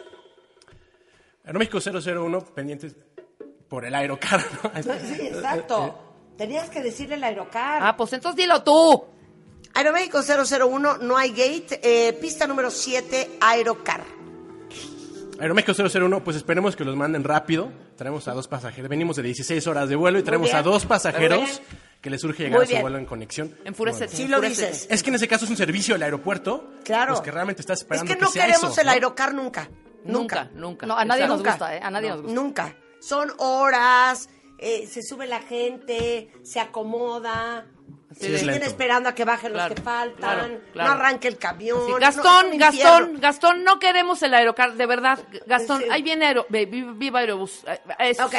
Aeroméxico 001, pendientes por el aerocar, ¿no? Sí, exacto. Tenías que decirle el Aerocar. Ah, pues entonces dilo tú. Aeroméxico 001, no hay gate. Pista número 7, Aerocar. Aeroméxico 001, pues esperemos que los manden rápido. Traemos a 2 pasajeros. Venimos de 16 horas de vuelo y traemos bien. a 2 Muy pasajeros bien. que les urge llegar Muy a su bien. vuelo en conexión. Enfurece. Sí lo dices. Es que en ese caso es un servicio del aeropuerto. Claro. Pues que realmente estás Es esperando que no sea queremos eso, el ¿no? Aerocar nunca. Nunca. No, a nadie nos Nunca. gusta, ¿eh? A nadie nos gusta. Nunca. Son horas, se sube la gente, se acomoda, Sí, se es estén lento. esperando a que bajen Claro, los que faltan, claro, claro. no arranque el camión. Sí, no, Gastón, es un infierno. Gastón, no queremos el aerocar, de verdad. Gastón, Sí. ahí viene Viva Aerobús. Ok.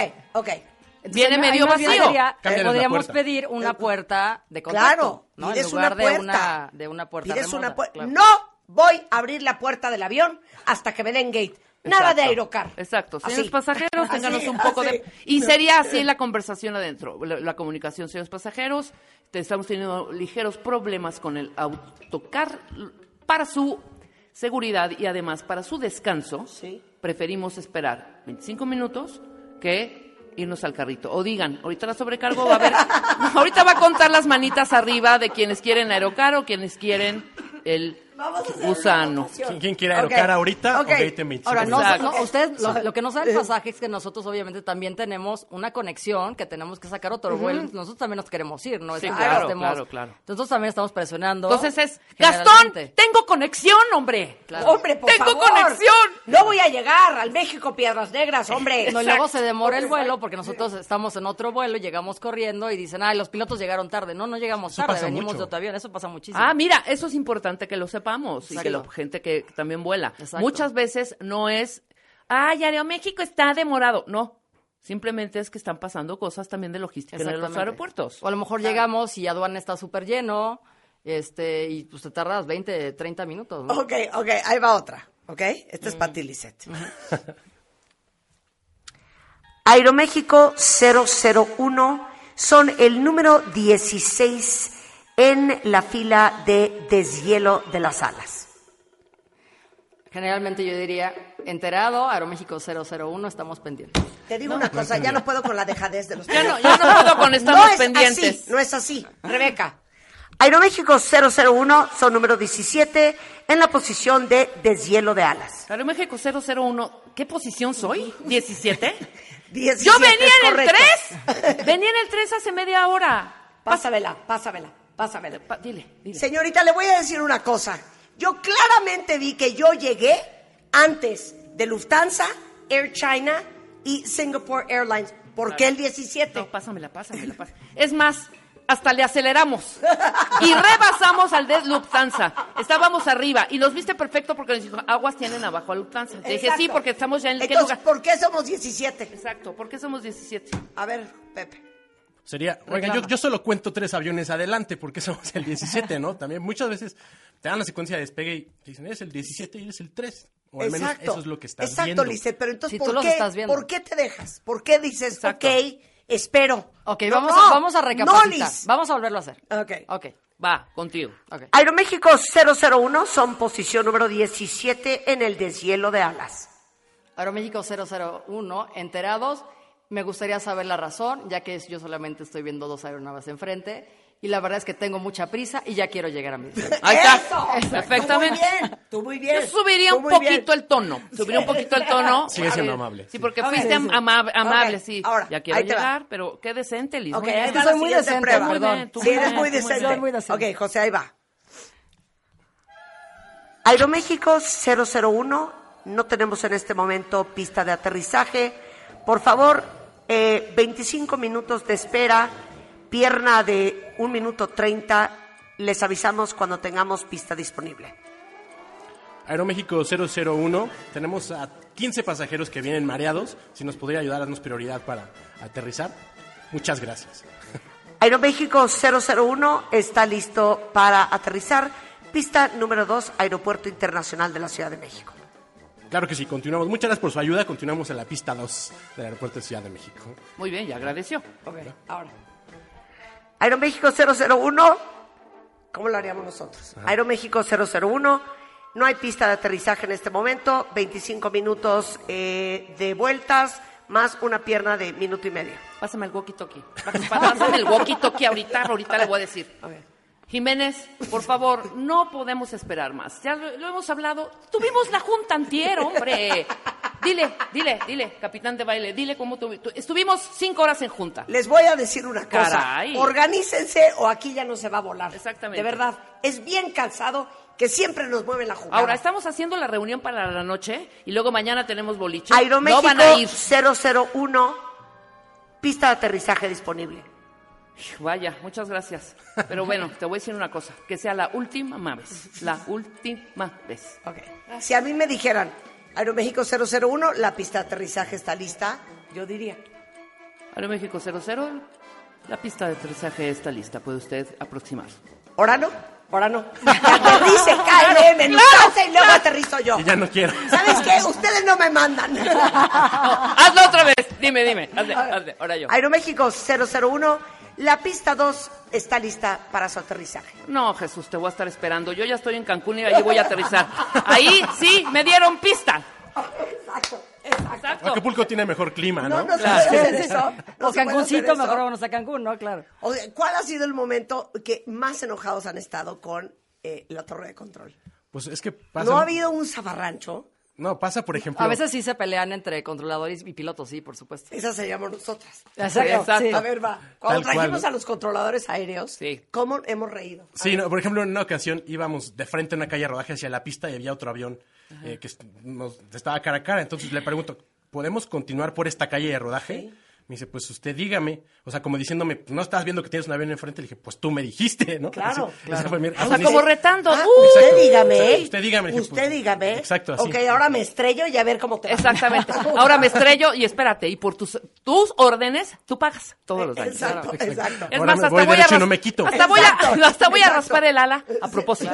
Viene Ahí medio más bien vacío. Cámbiale la podríamos puerta. pedir una puerta de contacto, Claro, ¿no? En pides lugar una puerta. de una puerta Pides remota, una puerta. claro. No voy a abrir la puerta del avión hasta que me den gate. Nada Exacto. de Aerocar. Exacto. Así. Señores pasajeros, ténganos Así, un poco así. de... Y sería así la conversación adentro, la comunicación. Señores pasajeros, estamos teniendo ligeros problemas con el autocar para su seguridad y además para su descanso. Sí. Preferimos esperar 25 minutos que irnos al carrito. O digan, ahorita la sobrecargo va a haber... No, ahorita va a contar las manitas arriba de quienes quieren aerocar o quienes quieren el Vamos a hacer una gusano. votación. ¿Quién quiere aerocar Ok. ahorita Ok. o gate en 25? Ahora, no, Exacto. no, ustedes, lo que no sabe el pasaje es que nosotros obviamente también tenemos una conexión que tenemos que sacar otro vuelo. Nosotros también nos queremos ir, ¿no? Es Sí, que claro, estemos- claro, claro. Nosotros también estamos presionando. Entonces es, Gastón, generalmente. tengo conexión, hombre. Claro. Hombre, por Tengo favor. conexión. No voy a llegar al México Piedras Negras, hombre. No, y luego se demora el vuelo porque nosotros estamos en otro vuelo y llegamos corriendo y dicen, ay, los pilotos llegaron tarde. No, no llegamos Eso tarde, pasa venimos mucho. de otro avión. Eso pasa muchísimo. Ah, mira, eso es importante que lo sepan sepamos. Exacto. Y que la gente que también vuela. Exacto. Muchas veces no es, Aeroméxico está demorado. No, simplemente es que están pasando cosas también de logística en los Exactamente. aeropuertos. O a lo mejor llegamos y aduana está súper lleno, y pues te tardas 20, 30 minutos, ¿no? Ok, ahí va otra, ¿ok? Esta es Pati Lisset. Aeroméxico 001 son el número 16 en la fila de deshielo de las alas. Generalmente yo diría, enterado, Aeroméxico 001, estamos pendientes. Te digo una cosa, ya no puedo con la dejadez de los Ya no puedo con estamos pendientes. Así, no es así, Rebeca. Aeroméxico 001 son número 17 en la posición de deshielo de alas. Aeroméxico 001, ¿qué posición soy? ¿17? 17, Yo venía en el correcto. 3. Venía en el 3 hace media hora. Pásamela. Dile. Señorita, le voy a decir una cosa. Yo claramente vi que yo llegué antes de Lufthansa, Air China y Singapore Airlines. ¿Por qué el 17? No, pásamela. Es más, hasta le aceleramos y rebasamos al de Lufthansa. Estábamos arriba y los viste perfecto porque nos dijo, aguas tienen abajo a Lufthansa. Te dije, Exacto. sí, porque estamos ya en qué Entonces, lugar. ¿por qué somos 17? Exacto, ¿por qué somos 17? A ver, Pepe. Sería, oiga, yo solo cuento 3 aviones adelante porque somos el 17, ¿no? También muchas veces te dan la secuencia de despegue y te dicen, eres el 17 y eres el 3. O al menos eso es lo que estás viendo. Exacto, Lisset, pero entonces, Si tú los estás viendo. ¿por qué te dejas? ¿Por qué dices, Exacto. ok, espero? Ok, No, vamos a no, recapacitar. Liz. Vamos a volverlo a hacer. Ok. Va, contigo. Ok. Aeroméxico 001 son posición número 17 en el deshielo de alas. Aeroméxico 001, enterados. Me gustaría saber la razón, ya que yo solamente estoy viendo 2 aeronaves enfrente. Y la verdad es que tengo mucha prisa y ya quiero llegar a mi destino. Ahí está. ¡Eso! Perfectamente. Tú muy bien. Yo subiría Tú un muy poquito bien. el tono. Subiría un poquito el tono. Sigue siendo amable. Sí, porque Ok. fuiste amable, Ok. sí. Ahora, Ya quiero ahí te va. llegar, pero qué decente, Liz. Ok, Muy ahí bien. va Soy la muy siguiente decente, prueba. Muy perdón. bien, tú Sí, eres bien, muy tú decente. Soy muy decente. Ok, José, ahí va. Aeroméxico 001, no tenemos en este momento pista de aterrizaje. Por favor, 25 minutos de espera, pierna de 1 minuto 30. Les avisamos cuando tengamos pista disponible. Aeroméxico 001, tenemos a 15 pasajeros que vienen mareados. Si nos podría ayudar, darnos prioridad para aterrizar. Muchas gracias. Aeroméxico 001 está listo para aterrizar. Pista número 2, Aeropuerto Internacional de la Ciudad de México. Claro que sí, continuamos. Muchas gracias por su ayuda. Continuamos en la pista 2 del Aeropuerto de Ciudad de México. Muy bien, ya agradeció. Ok, ahora. Aeroméxico 001, ¿cómo lo haríamos nosotros? Aeroméxico 001, no hay pista de aterrizaje en este momento, 25 minutos de vueltas, más una pierna de 1.5 minutos. Pásame el walkie-talkie. Pásame el walkie-talkie ahorita le voy a decir. Jiménez, por favor, no podemos esperar más. Ya lo hemos hablado. Tuvimos la junta antier, hombre. Dile, capitán de baile, dile cómo estuvimos 5 horas en junta. Les voy a decir una cosa, Caray. Organícense o aquí ya no se va a volar. Exactamente. De verdad, es bien cansado que siempre nos mueven la jugada. Ahora, estamos haciendo la reunión para la noche y luego mañana tenemos boliche. Aeroméxico No van a ir. 001, pista de aterrizaje disponible. Vaya, muchas gracias. Pero bueno, te voy a decir una cosa. Que sea la última vez. La última vez. Ok. Si a mí me dijeran, Aeroméxico 001, la pista de aterrizaje está lista, yo diría. Aeroméxico 00, la pista de aterrizaje está lista. Puede usted aproximar. ¿Ahora no? Que aterrice KLM en mi casa y luego aterrizo yo. Y ya no quiero. ¿Sabes qué? Ustedes no me mandan. No, hazlo otra vez. Dime. Hazle. Ahora yo. Aeroméxico 001, la pista 2 está lista para su aterrizaje. No, Jesús, te voy a estar esperando. Yo ya estoy en Cancún y ahí voy a aterrizar. Ahí sí me dieron pista. Exacto. Acapulco tiene mejor clima, ¿no? No se Claro. puede hacer eso. No O se puede hacer Cancuncito, eso. mejor vámonos a Cancún, ¿no? Claro. O sea, ¿cuál ha sido el momento que más enojados han estado con la torre de control? Pues es que pasa. ¿No ha habido un zafarrancho? No, pasa, por ejemplo. A veces sí se pelean entre controladores y pilotos, sí, por supuesto. Esa seríamos nosotras. Exacto. Sí. A ver, va. Cuando Tal cual, trajimos ¿no? a los controladores aéreos, Sí. ¿cómo hemos reído? Sí, no, por ejemplo, en una ocasión íbamos de frente a una calle de rodaje hacia la pista y había otro avión que nos estaba cara a cara. Entonces le pregunto, ¿podemos continuar por esta calle de rodaje? Me dice, pues usted dígame. O sea, como diciéndome, no estás viendo que tienes un avión enfrente. Le dije, pues tú me dijiste, ¿no? Claro, Así, claro. esa fue mi O sea, respuesta. como retando. Usted dígame. Usted dígame. Dije, Usted pues, dígame. Exacto, así. Ok, ahora me estrello y a ver cómo te va. Exactamente. Ahora me estrello y espérate, y por tus órdenes, tú pagas todos los daños. Exacto, exacto. Es Ahora más, me voy derecho y no me quito. Hasta voy Exacto, a raspar el ala a propósito.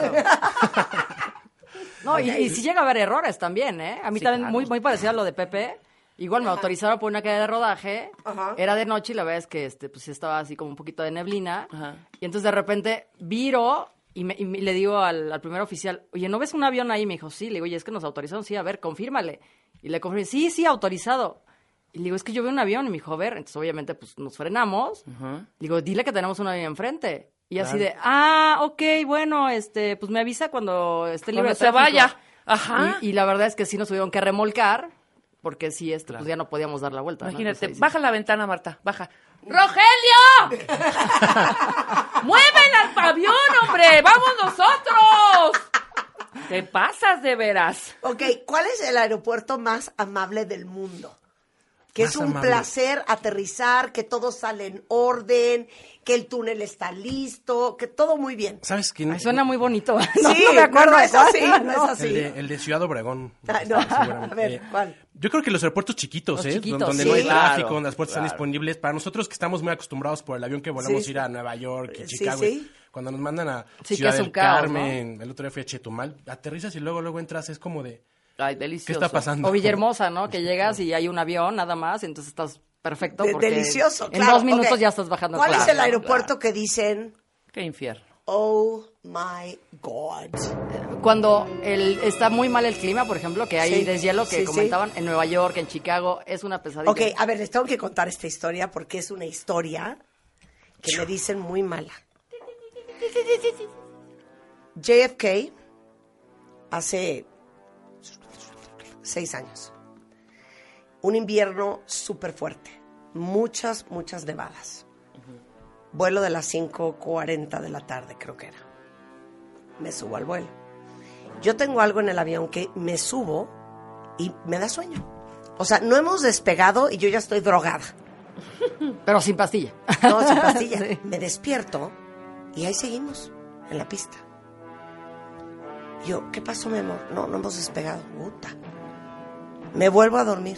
No, y sí llega a haber errores también, ¿eh? A mí Sí, también claro. muy parecido a lo de Pepe. Igual me autorizaron por una caída de rodaje. Ajá. Era de noche y la verdad es que pues sí estaba así como un poquito de neblina. Ajá. Y entonces de repente viro y le digo al primer oficial, oye, ¿no ves un avión ahí? Me dijo, sí. Le digo, oye, es que nos autorizaron. Sí, a ver, confírmale. Y le confirmé, sí, autorizado. Y le digo, es que yo veo un avión. Y me dijo, a ver. Entonces obviamente pues nos frenamos. Le digo, dile que tenemos un avión enfrente. Y así de, ok, bueno, pues me avisa cuando esté libre Cuando de se tráfico. vaya. Ajá. Y la verdad es que sí nos tuvieron que remolcar, porque sí, pues ya no podíamos dar la vuelta. ¿no? Imagínate, Entonces, ahí sí. baja la ventana, Marta, baja. ¡Rogelio! ¡Mueven al avión, hombre! ¡Vamos nosotros! Te pasas de veras. Ok, ¿cuál es el aeropuerto más amable del mundo? Que Más es un amable. placer aterrizar, que todo sale en orden, que el túnel está listo, que todo muy bien. ¿Sabes quién? Ay, suena muy bonito. Sí, no me acuerdo no de es así, cuál. no es así. El de Ciudad Obregón. Ah, no. Seguramente. A ver, ¿cuál? Yo creo que los aeropuertos chiquitos, Los ¿eh? chiquitos, Donde sí. no hay tráfico, Claro, donde las puertas están claro. disponibles. Para nosotros que estamos muy acostumbrados por el avión que volamos Sí. ir a Nueva York y Sí, Chicago. sí. Cuando nos mandan a Sí, Ciudad que es un del caos, Carmen, el otro día fui a Chetumal, aterrizas y luego entras, es como de, Ay, ¿qué delicioso. está pasando? O Villahermosa, ¿no? Que llegas y hay un avión nada más, entonces estás perfecto. Porque Delicioso, en claro. 2 minutos ok. ya estás bajando. ¿Cuál Claro. es el aeropuerto que dicen, Qué infierno. oh my God? Cuando está muy mal el clima, por ejemplo, que hay Sí, deshielo que sí, comentaban en Nueva York, en Chicago, es una pesadilla. Ok, a ver, les tengo que contar esta historia porque es una historia que me dicen muy mala. JFK, hace 6 años. Un invierno súper fuerte. Muchas nevadas. Vuelo de las 5:40 de la tarde, creo que era. Me subo al vuelo. Yo tengo algo en el avión que me subo y me da sueño. O sea, no hemos despegado y yo ya estoy drogada. Pero sin pastilla. No, sin pastilla. Sí. Me despierto y ahí seguimos, en la pista. Yo, ¿qué pasó, mi amor? No hemos despegado. Puta. Me vuelvo a dormir.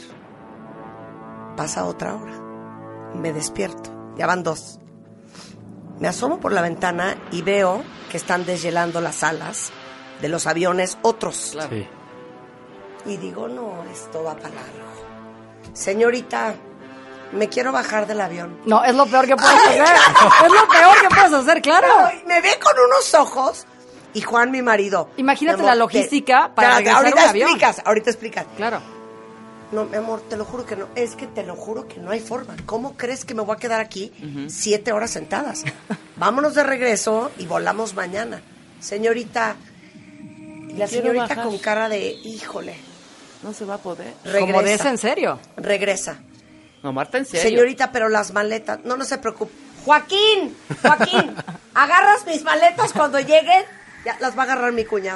Pasa otra hora. Me despierto. Ya van 2. Me asomo por la ventana y veo que están deshielando las alas de los aviones otros. Sí. Y digo, no, esto va para largo. Señorita, me quiero bajar del avión. No, es lo peor que puedes hacer. Es lo peor que puedes hacer, claro. Pero me ve con unos ojos y Juan, mi marido. Imagínate mi amor, la logística para regresar ahorita un avión. ahorita explicas. Claro. No, mi amor, te lo juro que no. Es que te lo juro que no hay forma. ¿Cómo crees que me voy a quedar aquí 7 horas sentadas? Vámonos de regreso y volamos mañana. Señorita, y la Quiero señorita bajar. con cara de, híjole, No se va a poder. regresa. Como de ese en serio. Regresa. No, Marta, en serio. Señorita, pero las maletas, no se preocupe. Joaquín, agarras mis maletas cuando lleguen, ya las va a agarrar mi cuñado.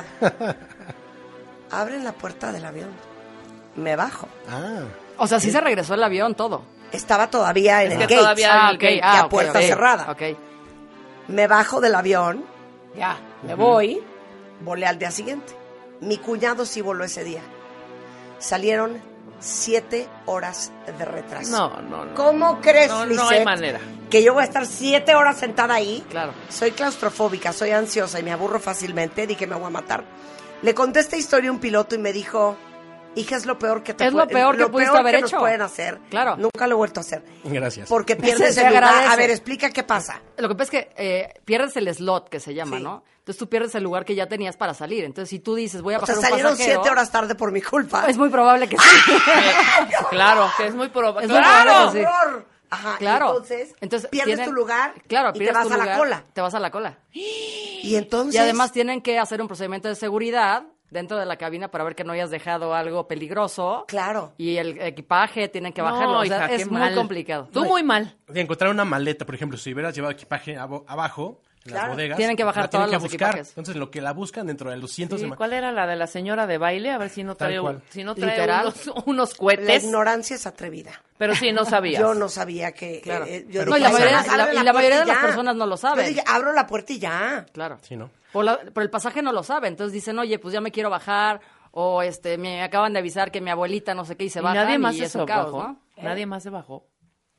Abren la puerta del avión. Me bajo. Ah, O sea, sí se regresó el avión, todo. Estaba todavía en Es el que gate. todavía el gate, ya ok, puerta ok. cerrada. Ok. Me bajo del avión, ya, me voy, volé al día siguiente. Mi cuñado sí voló ese día. Salieron 7 horas de retraso. No. ¿Cómo crees, No hay Lisette, manera. que yo voy a estar 7 horas sentada ahí? Claro. Soy claustrofóbica, soy ansiosa y me aburro fácilmente. Dije, me voy a matar. Le conté esta historia a un piloto y me dijo, hija, es lo peor que te Es lo peor que pudiste haber nos hecho. pueden hacer. Claro. Nunca lo he vuelto a hacer. gracias. Porque pierdes Se el lugar. agradece. A ver, explica qué pasa. Lo que pasa es que pierdes el slot que se llama, Sí. ¿no? Entonces tú pierdes el lugar que ya tenías para salir. Entonces si tú dices, voy a O sea, bajar un salieron pasajero... 7 horas tarde por mi culpa. Es muy probable que sí. Claro, que es muy probable. Es muy ¡Claro! probable que sí. ¡Horror! Ajá, Claro. y entonces pierdes tu lugar claro, y te pierdes vas tu a la lugar, cola. Te vas a la cola. Y entonces... Y además tienen que hacer un procedimiento de seguridad dentro de la cabina para ver que no hayas dejado algo peligroso. Claro. Y el equipaje tienen que bajarlo. No, O sea, hija, es qué muy mal. complicado. Tú muy mal. De encontrar una maleta, por ejemplo, si hubieras llevado equipaje abajo, en Claro. las bodegas. Tienen que bajar la tienen todos que los buscar. equipajes. Entonces, en lo que la buscan dentro de los cientos Sí, de... ¿cuál era la de la señora de baile? A ver si no Tal trae, cual. si no trae Literal. unos La cohetes. ignorancia es atrevida. Pero sí, no sabías. Yo no sabía que... Claro. yo Pero No, y la "Ay, mayoría, nada más abre y la mayoría de puerta y las ya". personas no lo saben. Yo dije, abro la puerta y ya. Claro. Sí, ¿no? Pero el pasaje no lo sabe, entonces dicen, oye, pues ya me quiero bajar, o me acaban de avisar que mi abuelita no sé qué y se Y bajan nadie más y se es un caos, bajó. ¿no? Nadie más se bajó.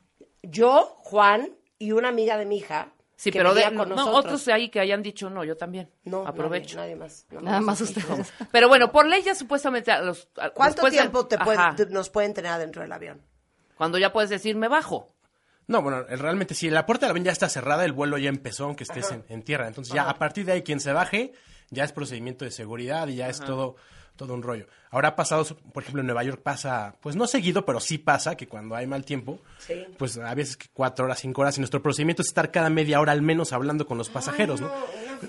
Yo, Juan y una amiga de mi hija. Sí, que pero venía con nosotros. otros de ahí que hayan dicho no, yo también. No, aprovecho. Nadie más. Nada más ustedes. Pero bueno, por ley ya supuestamente ¿Cuánto después tiempo Ajá, nos pueden tener adentro del avión? cuando ya puedes decir me bajo. No, bueno, realmente si la puerta del avión ya está cerrada, el vuelo ya empezó, aunque estés en tierra. Entonces ya a partir de ahí quien se baje, ya es procedimiento de seguridad y ya es todo un rollo. Ahora ha pasado, por ejemplo, en Nueva York pasa, pues no seguido, pero sí pasa que cuando hay mal tiempo, Sí. pues a veces que 4 horas, 5 horas, y nuestro procedimiento es estar cada media hora al menos hablando con los pasajeros, ¿no?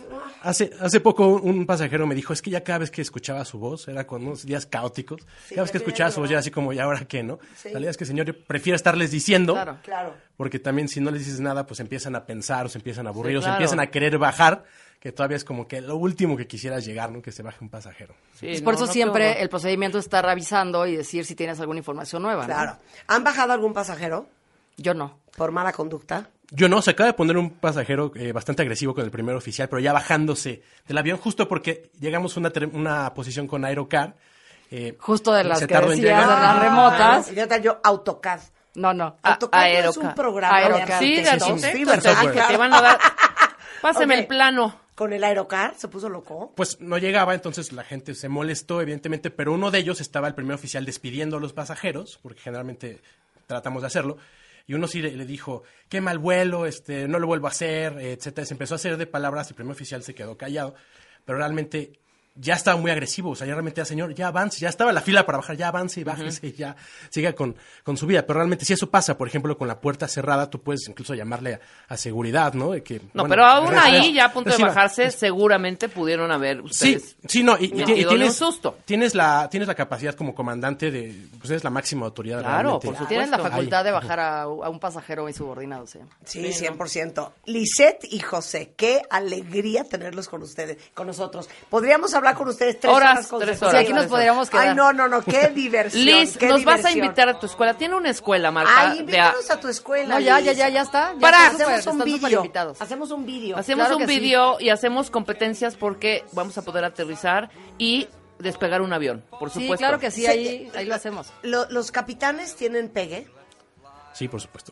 Hace poco un pasajero me dijo, es que ya cada vez que escuchaba su voz, era con unos días caóticos, cada vez que escuchaba su voz ya era así como, ¿y ahora qué, no? Sí. La realidad es que el señor prefiere estarles diciendo, Claro. Claro. porque también si no les dices nada, pues empiezan a pensar, o se empiezan a aburrir, o se claro. empiezan a querer bajar, que todavía es como que lo último que quisieras llegar, ¿no? Que se baje un pasajero. Sí, Pues por no, eso no, siempre qué horror. el procedimiento es estar avisando y decir si tienes alguna información nueva, ¿no? Claro. ¿Han bajado algún pasajero Yo no. por mala conducta? Yo no, se acaba de poner un pasajero bastante agresivo con el primer oficial, pero ya bajándose del avión justo porque llegamos a una posición con Aerocar. Justo de las se que tardó en decías, de llegar. las remotas. Ya está yo, AutoCAD. No. AutoCAD no es Aerocad. un programa Aerocad. de Sí, de arquitectos. arquitectos, Sí, ¿verdad? que Claro. te van a dar... Páseme Ok. el plano. Con el Aerocar se puso loco. Pues no llegaba, entonces la gente se molestó, evidentemente, pero uno de ellos estaba el primer oficial despidiendo a los pasajeros, porque generalmente tratamos de hacerlo, y uno sí le dijo, qué mal vuelo, no lo vuelvo a hacer, etcétera. Se empezó a hacer de palabras, el primer oficial se quedó callado, pero realmente ya estaba muy agresivo, o sea, ya realmente, señor, ya avance, ya estaba la fila para bajar, ya avance y bájese y ya siga con su vida. Pero realmente si eso pasa, por ejemplo, con la puerta cerrada, tú puedes incluso llamarle a seguridad, ¿no? De que, No, bueno, pero aún reciba- ahí, ya a punto de reciba- bajarse, seguramente pudieron haber Sí, ustedes... sí, no, y metido en tienes un susto. Tienes la capacidad como comandante de, pues eres la máxima autoridad. Claro, realmente. por supuesto. Tienes la facultad Ahí. de bajar a un pasajero insubordinado, sí. Sí, 100%. Lisette y José, qué alegría tenerlos con ustedes, con nosotros. Podríamos hablar con ustedes 3 Horas, horas 3 consecutivas. horas. Sí, aquí nos podríamos quedar. Ay, no, qué diversión. Liz, qué nos vas a diversión. invitar a tu escuela. Tiene una escuela, Marta. Ay, invítanos a tu escuela. No, ya Liz. está. Ya Para, está súper, Hacemos un están súper vídeo. invitados. Hacemos un vídeo. Hacemos Claro un que sí. video y hacemos competencias porque vamos a poder aterrizar y despegar un avión, por Sí, supuesto. claro que sí, Sí, ahí lo hacemos. ¿Los capitanes tienen pegue? Sí, por supuesto.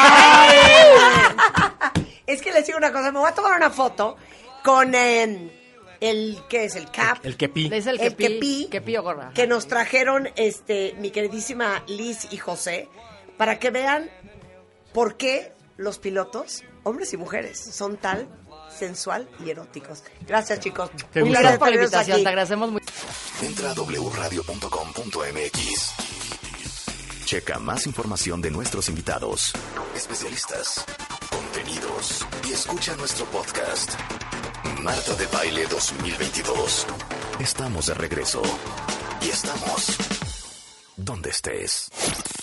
Es que les digo una cosa, me voy a tomar una foto con ¿qué es? El cap. El kepi. Es el kepi o gorra. Que nos trajeron mi queridísima Liz y José para que vean por qué los pilotos, hombres y mujeres, son tan sensual y eróticos. Gracias, chicos. Qué gusto. Gracias por la tenerlos invitación, aquí. te agradecemos mucho. Entra a wradio.com.mx. Checa más información de nuestros invitados, especialistas, contenidos y escucha nuestro podcast. Marta de Baile 2022. Estamos de regreso y estamos donde estés.